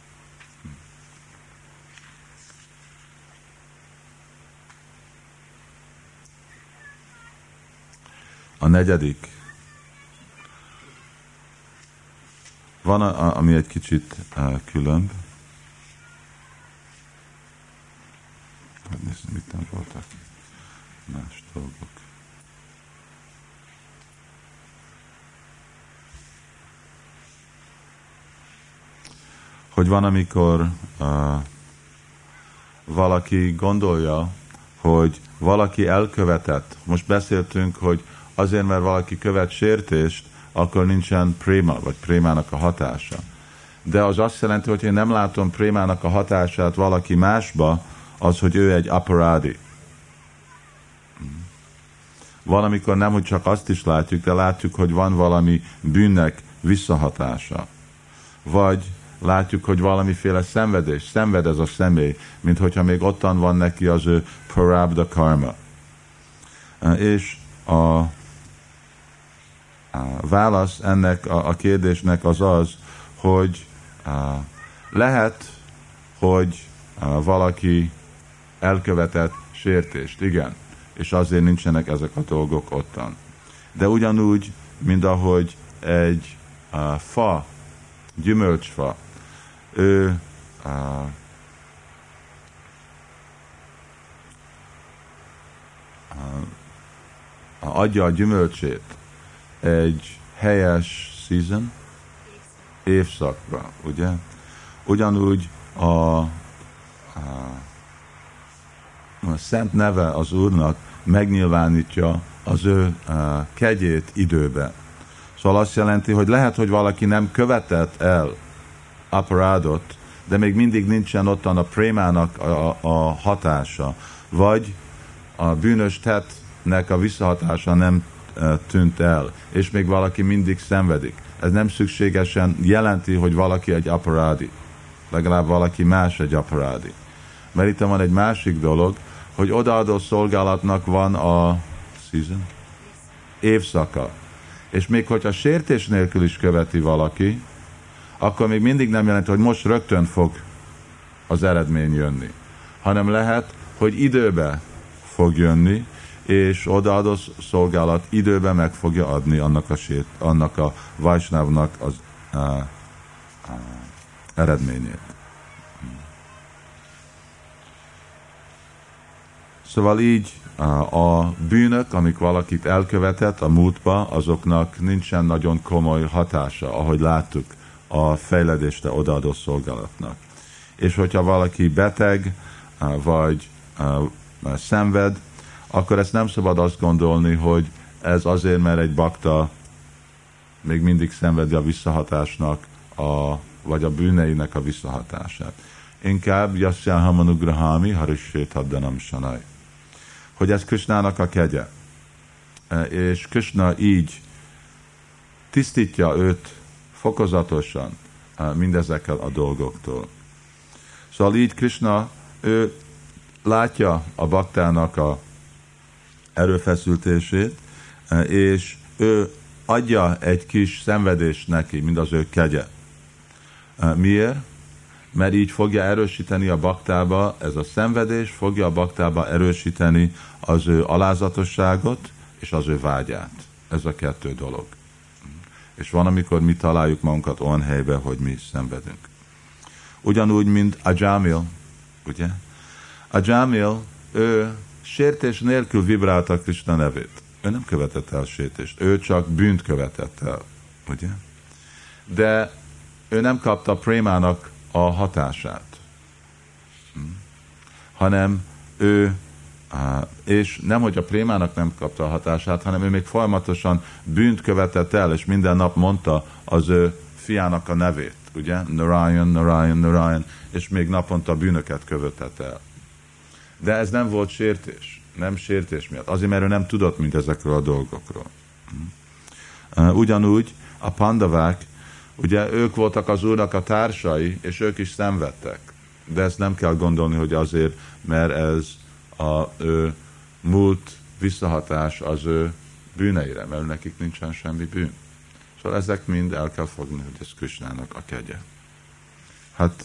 A negyedik. Van, a, ami egy kicsit uh, különb. Hát nézzük, mit nem voltak más dolgok. Hogy van, amikor uh, valaki gondolja, hogy valaki elkövetett. Most beszéltünk, hogy azért, mert valaki követ sértést, akkor nincsen préma, vagy prémának a hatása. De az azt jelenti, hogy én nem látom prémának a hatását valaki másba, az, hogy ő egy aparádi. valamikor nem, hogy csak azt is látjuk, de látjuk, hogy van valami bűnnek visszahatása. Vagy látjuk, hogy valamiféle szenvedés, szenved ez a személy, mint hogyha még ottan van neki az ő prarabdha karma. És a, a válasz ennek a, a kérdésnek az az, hogy a, lehet, hogy a, valaki elkövetett sértést, igen, és azért nincsenek ezek a dolgok ottan. De ugyanúgy, mint ahogy egy a, fa, gyümölcsfa, ő a, a, a, adja a gyümölcsét egy helyes season, évszakra, ugye? Ugyanúgy a, a, a szent neve az Úrnak megnyilvánítja az ő a, kegyét időben. Szóval azt jelenti, hogy lehet, hogy valaki nem követett el aparádot, de még mindig nincsen ottan a prémának a, a hatása, vagy a bűnös tettnek a visszahatása nem e, tűnt el, és még valaki mindig szenvedik. Ez nem szükségesen jelenti, hogy valaki egy aparádi, legalább valaki más egy aparádi. Mert itt van egy másik dolog, hogy odaadó szolgálatnak van a season, évszaka. És még hogyha sértés nélkül is követi valaki, akkor még mindig nem jelenti, hogy most rögtön fog az eredmény jönni. Hanem lehet, hogy időbe fog jönni, és odaadó szolgálat időben meg fogja adni annak a, sért, annak a Vajsnávnak az a, a, eredményét. Szóval így a bűnök, amik valakit elkövetett a múltba, azoknak nincsen nagyon komoly hatása, ahogy láttuk a fejledésre odaadó szolgálatnak. És hogyha valaki beteg, vagy szenved, akkor ezt nem szabad azt gondolni, hogy ez azért, mert egy bakta még mindig szenvedi a visszahatásnak, a, vagy a bűneinek a visszahatását. Inkább Yasyaham anugrahami harissét haddanam sanai. Hogy ez Krishnának a kegye. És Krishna így tisztítja őt fokozatosan mindezekkel a dolgoktól. Szóval így Krishna, ő látja a baktának a erőfeszültését, és ő adja egy kis szenvedést neki, mint az ő kegye. Miért? Mert így fogja erősíteni a baktába, ez a szenvedés fogja a baktába erősíteni az ő alázatosságot és az ő vágyát. Ez a kettő dolog. És van, amikor mi találjuk magunkat olyan helybe, hogy mi szenvedünk. Ugyanúgy, mint Ajamil, ugye? Ajamil, ő sértés nélkül vibrálta Krishna nevét. Ő nem követett el sértést, ő csak bűnt követett el, ugye? De ő nem kapta prémának a hatását, hanem ő, és nem, hogy a prémának nem kapta a hatását, hanem ő még folyamatosan bűnt követett el, és minden nap mondta az ő fiának a nevét, ugye? Narayan, Narayan, Narayan, és még naponta bűnöket követett el. De ez nem volt sértés, nem sértés miatt, azért, mert ő nem tudott mint ezekről a dolgokról. Ugyanúgy a pandavák, ugye ők voltak az Úrnak a társai, és ők is szenvedtek. De ezt nem kell gondolni, hogy azért, mert ez a ő múlt visszahatás az ő bűneire, mert nekik nincsen semmi bűn. Szóval ezek mind el kell fogni, hogy ez Krishnának a kegye. Hát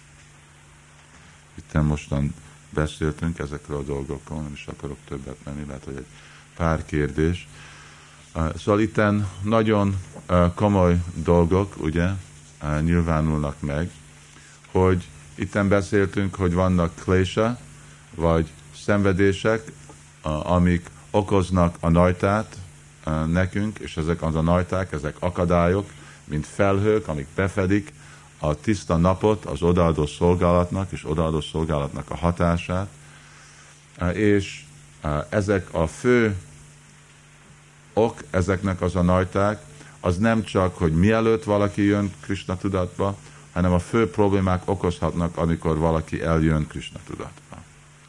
itt mostan beszéltünk ezekről a dolgokról, nem is akarok többet menni, lehet, hogy egy pár kérdés. Szóval itt nagyon komoly dolgok, ugye, nyilvánulnak meg, hogy itten beszéltünk, hogy vannak klésa, vagy szenvedések, amik okoznak a najtát nekünk, és ezek az a najták, ezek akadályok, mint felhők, amik befedik a tiszta napot, az odaadó szolgálatnak, és odaadó szolgálatnak a hatását, és ezek a fő ok, ezeknek az a najták, az nem csak, hogy mielőtt valaki jön Krishna tudatba, hanem a fő problémák okozhatnak, amikor valaki eljön Krishna tudatba.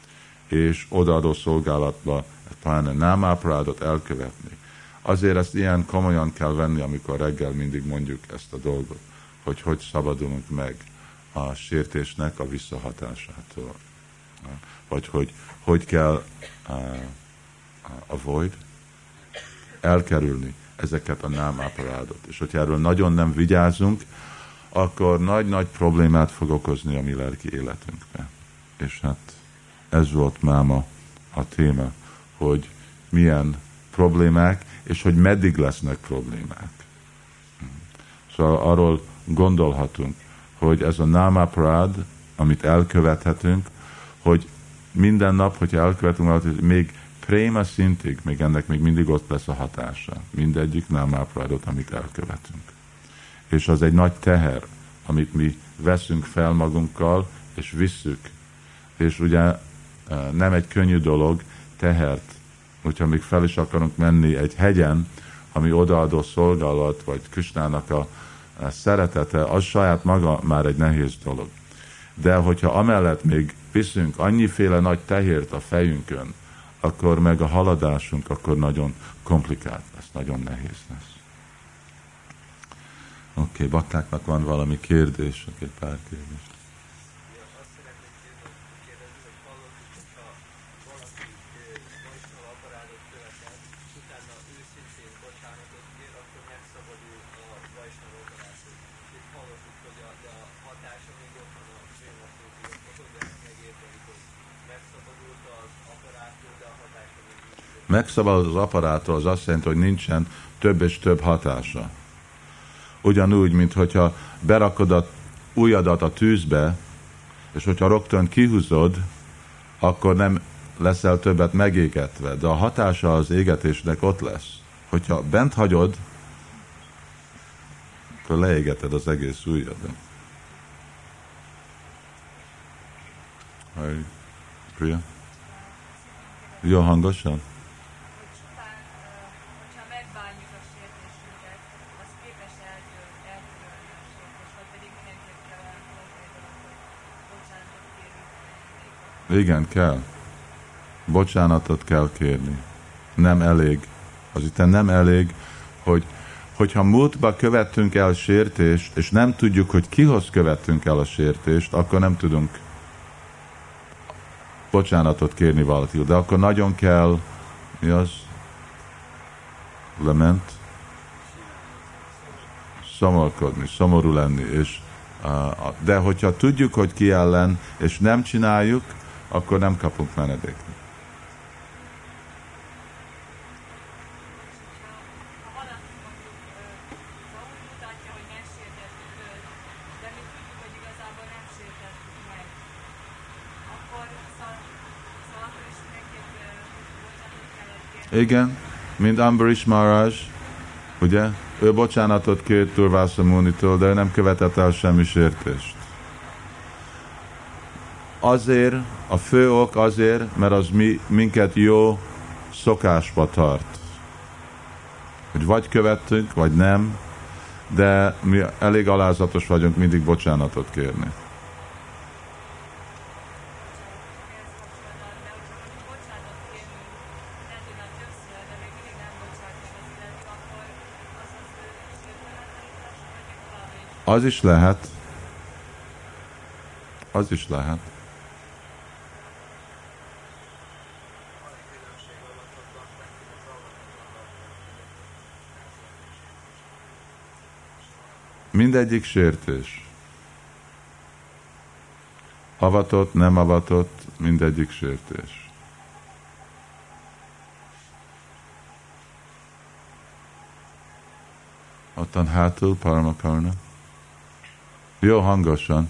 és odaadó szolgálatba talán nem áprádot elkövetni. Azért ezt ilyen komolyan kell venni, amikor reggel mindig mondjuk ezt a dolgot, hogy hogy szabadulunk meg a sértésnek a visszahatásától. Vagy hogy hogy kell uh, avoid, elkerülni ezeket a nem áprádot. És hogyha erről nagyon nem vigyázunk, akkor nagy-nagy problémát fog okozni a mi lelki életünkbe. És hát ez volt máma a téma, hogy milyen problémák, és hogy meddig lesznek problémák. Szóval arról gondolhatunk, hogy ez a námaprád, amit elkövethetünk, hogy minden nap, hogyha elkövetünk, hogy még préma szintig, még ennek még mindig ott lesz a hatása. Mindegyik námáprádot, amit elkövetünk. És az egy nagy teher, amit mi veszünk fel magunkkal, és visszük. És ugye nem egy könnyű dolog tehert, hogyha még fel is akarunk menni egy hegyen, ami odaadó szolgálat, vagy Krisnának a szeretete, az saját maga már egy nehéz dolog. De hogyha amellett még viszünk annyiféle nagy tehért a fejünkön, akkor meg a haladásunk akkor nagyon komplikált lesz, nagyon nehéz lesz. Oké, okay, baktáknak van valami kérdés, egy pár kérdés. Megszabadult az aparától, az azt jelenti, hogy nincsen több és több hatása. Ugyanúgy, mint hogyha berakod a ujjadat a tűzbe, és hogyha rögtön kihúzod, akkor nem leszel többet megégetve, de a hatása az égetésnek ott lesz. Hogyha bent hagyod, akkor leégeted az egész ujjadat. Haj, Priya? Jó hangosan? Igen, kell. Bocsánatot kell kérni. Nem elég. Az itt nem elég, hogy hogyha múltba követtünk el sértést, és nem tudjuk, hogy kihoz követtünk el a sértést, akkor nem tudunk bocsánatot kérni valakivel. De akkor nagyon kell, mi az? Lement? Szomorkodni, szomorú lenni. És, uh, de hogyha tudjuk, hogy ki ellen, és nem csináljuk, akkor nem kapunk menedéket. Igen, mint Ambarish Maharaj, ugye? Ő bocsánatot kért Durvása Munitól, de ő nem követett el semmi sértést. Azért, a fő ok azért, mert az mi, minket jó szokásba tart. Hogy vagy követtünk, vagy nem, de mi elég alázatos vagyunk mindig bocsánatot kérni. Az is lehet. Az is lehet. Mindegyik sértés. Avatott, nem avatott, mindegyik sértés. Ottan hátul, Paramakarna. Jó hangosan.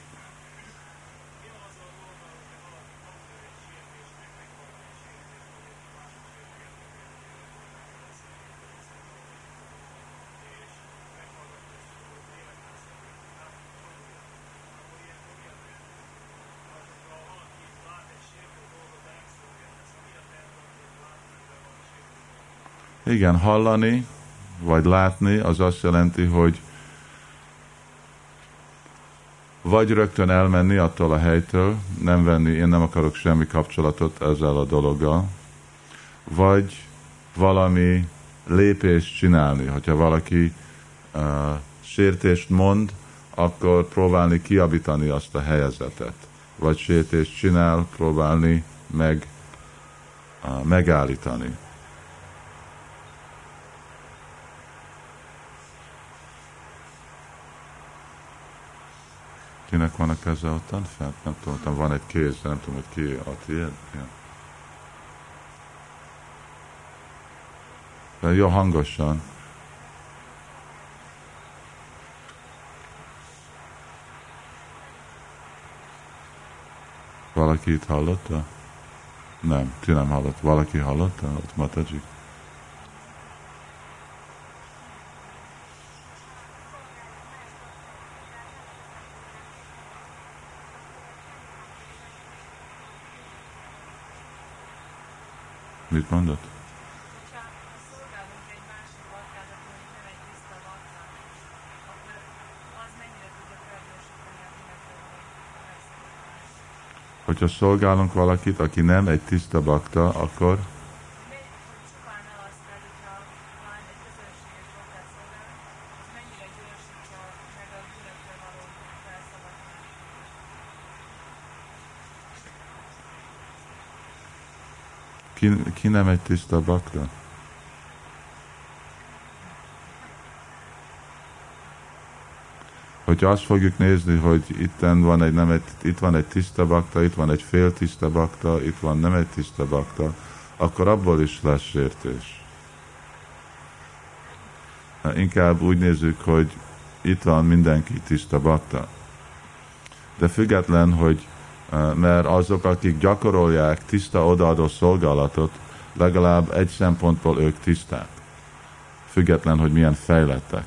Igen, hallani, vagy látni, az azt jelenti, hogy vagy rögtön elmenni attól a helytől, nem venni, én nem akarok semmi kapcsolatot ezzel a dologgal, vagy valami lépést csinálni. Hogyha valaki uh, sértést mond, akkor próbálni kiabítani azt a helyzetet. Vagy sértést csinál, próbálni meg, uh, megállítani. Kinek van a keze ottan fent? Nem tudom, van egy kéz, de nem tudom, hogy ki a tiéd. Ja. De jó hangosan. Valaki itt hallotta? Nem, ti nem hallott. Valaki hallotta? Ott Mataji? Mit mondott? Hogyha szolgálunk valakit, aki nem egy tiszta bakta, akkor ki, ki nem egy tiszta bakta? Hogyha azt fogjuk nézni, hogy itten van egy, nem egy, itt van egy tiszta bakta, itt van egy fél tiszta bakta, itt van nem egy tiszta bakta, akkor abból is lesz sértés. Inkább úgy nézzük, hogy itt van mindenki tiszta bakta. De független, hogy mert azok, akik gyakorolják tiszta odaadó szolgálatot, legalább egy szempontból ők tiszták. Független, hogy milyen fejlettek.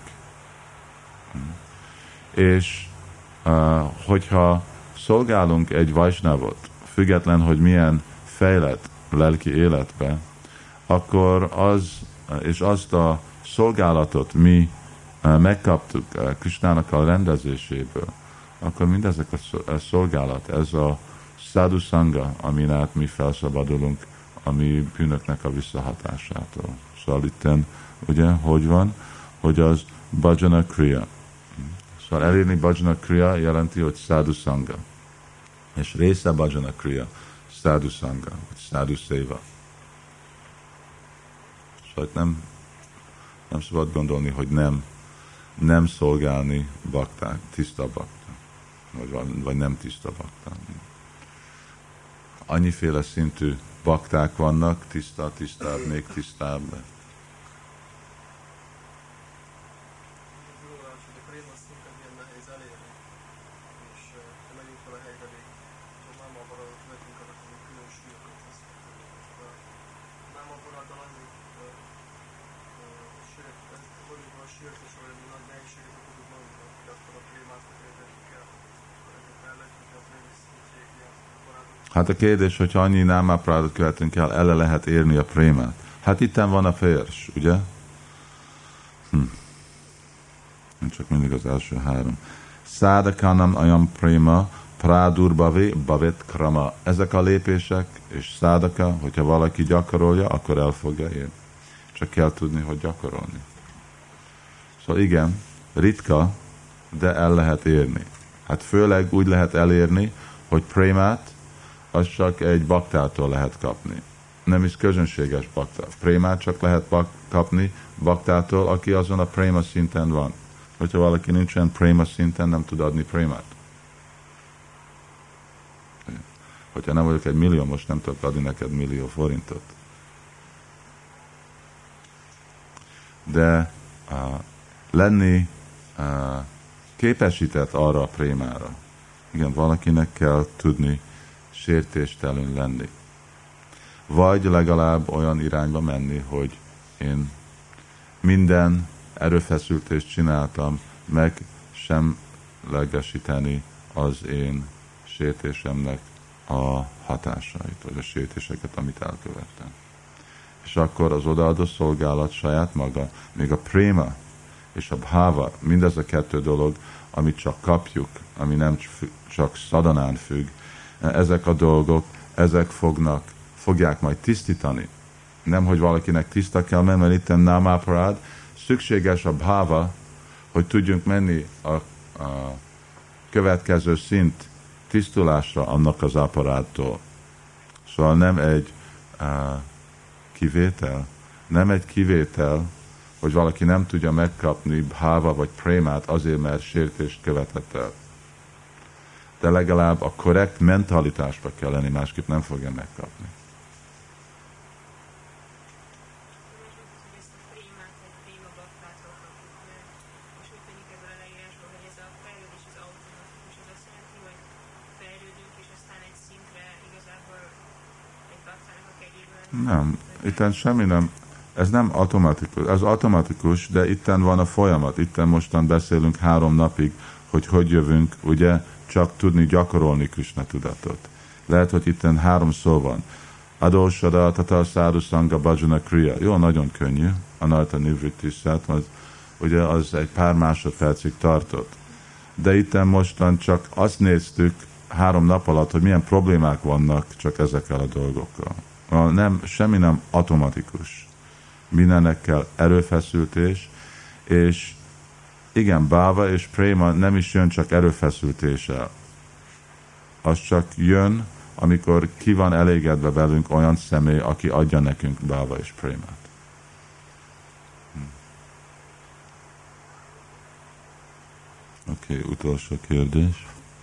És uh, hogyha szolgálunk egy vajsnavot, független, hogy milyen fejlett lelki életbe, akkor az, és azt a szolgálatot mi uh, megkaptuk uh, Krisnának a rendezéséből, akkor mindezek a szolgálat, ez a sadhu sanga, amin át mi felszabadulunk a mi bűnöknek a visszahatásától. Szóval itten, ugye, hogy van, hogy az bhajana kriya. Szóval elérni bhajana kriya jelenti, hogy sadhu sanga. És része bhajana kriya, sadhu sanga, vagy sadhu seva. Szóval nem, nem szabad gondolni, hogy nem, nem szolgálni bakták, tiszta bakták. Vagy, vagy nem tiszta bakták. Annyiféle szintű bakták vannak, tiszta, tisztább, még tisztább. Hát a kérdés, hogyha annyi námáprádot követünk el, ele lehet érni a prémát. Hát itten van a vers, ugye? Hm. Csak mindig az első három. Szádakanam ayam préma, prádurbhavé bhavet krama. Ezek a lépések, és szádaka, hogyha valaki gyakorolja, akkor el fogja érni. Csak kell tudni, hogy gyakorolni. Szóval igen, ritka, de el lehet érni. Hát főleg úgy lehet elérni, hogy prémát, az csak egy baktától lehet kapni. Nem is közönséges bakta. Prémát csak lehet bak- kapni baktától, aki azon a préma szinten van. Hogyha valaki nincsen préma szinten, nem tud adni prémát. Hogyha nem vagyok egy millió, most nem tudok adni neked millió forintot. De uh, lenni uh, képesített arra a prémára. Igen, valakinek kell tudni sértéstelen lenni. Vagy legalább olyan irányba menni, hogy én minden erőfeszültést csináltam, meg semlegesíteni az én sértésemnek a hatásait, vagy a sértéseket, amit elkövettem. És akkor az odaadó szolgálat saját maga, még a préma és a bhava, mindez a kettő dolog, amit csak kapjuk, ami nem csak szadanán függ, ezek a dolgok, ezek fognak, fogják majd tisztítani. Nem, hogy valakinek tiszta kell menni, mert itt námáparád, szükséges a bhava, hogy tudjunk menni a, a következő szint tisztulásra annak az aparától. Szóval nem egy uh, kivétel, nem egy kivétel, hogy valaki nem tudja megkapni bhava vagy prémát azért, mert sértést követett el. De legalább a korrekt mentalitásba kell lenni, másképp nem fogja megkapni. Nem, itten semmi nem, ez nem automatikus, ez automatikus, de itten van a folyamat, itten mostan beszélünk három napig, hogy hogy jövünk, ugye, csak tudni gyakorolni Krishna tudatot. Lehet, hogy itten három szó van. Adósada, tata, szádu, szanga, bhajana, kriya. Jó, nagyon könnyű, anarta nivrittisát, az, ugye az egy pár másodpercig tartott. De itten mostan csak azt néztük három nap alatt, hogy milyen problémák vannak csak ezekkel a dolgokkal. Nem, semmi nem automatikus. Mindennek kell erőfeszültés, és igen, báva és préma nem is jön csak erőfeszültéssel. Az csak jön, amikor ki van elégedve velünk olyan személy, aki adja nekünk báva és prémát. Hm. Oké, okay, utolsó kérdés.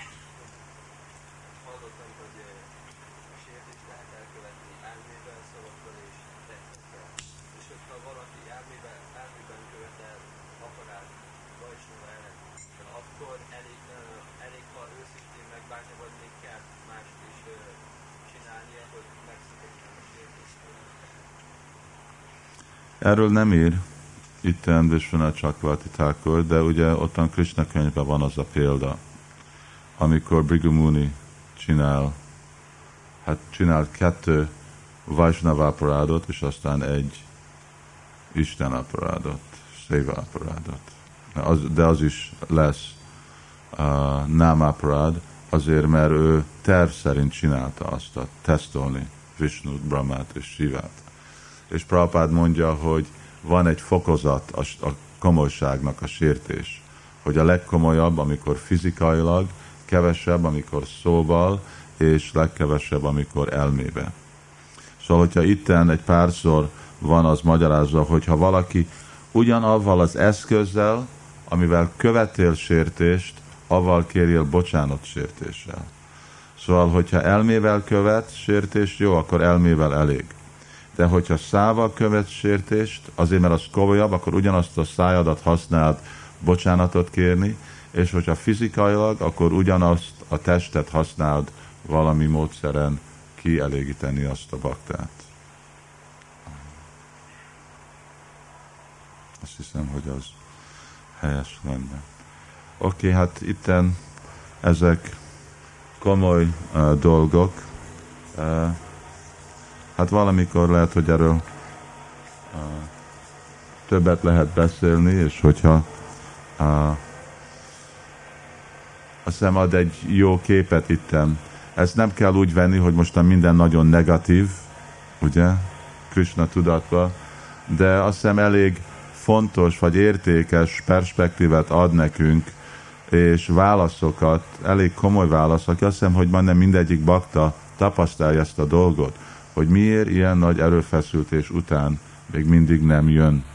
Erről nem ír itten Vishwanath Chakravarti Thakur, de ugye ottan Krishna könyvben van az a példa, amikor Bhrigu Muni csinál, hát csinál kettő Vaishnava aparádot, és aztán egy Isten aparádot, Seva aparádot. De az is lesz uh, Nama aparád, azért, mert ő terv szerint csinálta azt a tesztolni Vishnut, Brahmát és Shivát. És Prabhupád mondja, hogy van egy fokozat a, a komolyságnak, a sértés. Hogy a legkomolyabb, amikor fizikailag, kevesebb, amikor szóval, és legkevesebb, amikor elmébe. Szóval, hogyha itten egy párszor van az magyarázva, hogyha valaki ugyanavval az eszközzel, amivel követél sértést, avval kérjél bocsánat sértéssel. Szóval, hogyha elmével követ sértést, jó, akkor elmével elég. De hogyha szával követ sértést, azért mert az komolyabb, akkor ugyanazt a szájadat használd bocsánatot kérni, és hogyha fizikailag, akkor ugyanazt a testet használd valami módszeren kielégíteni azt a baktát. Azt hiszem, hogy az helyes lenne. Oké, okay, hát itten ezek komoly uh, dolgok. Uh, Hát valamikor lehet, hogy erről uh, többet lehet beszélni, és hogyha uh, azt hiszem ad egy jó képet itten. Ezt nem kell úgy venni, hogy mostan minden nagyon negatív, ugye, Krishna tudatba, de azt hiszem elég fontos vagy értékes perspektívet ad nekünk, és válaszokat, elég komoly válaszokat. Azt hiszem, hogy majdnem mindegyik bakta tapasztalja ezt a dolgot, hogy miért ilyen nagy erőfeszültés után még mindig nem jön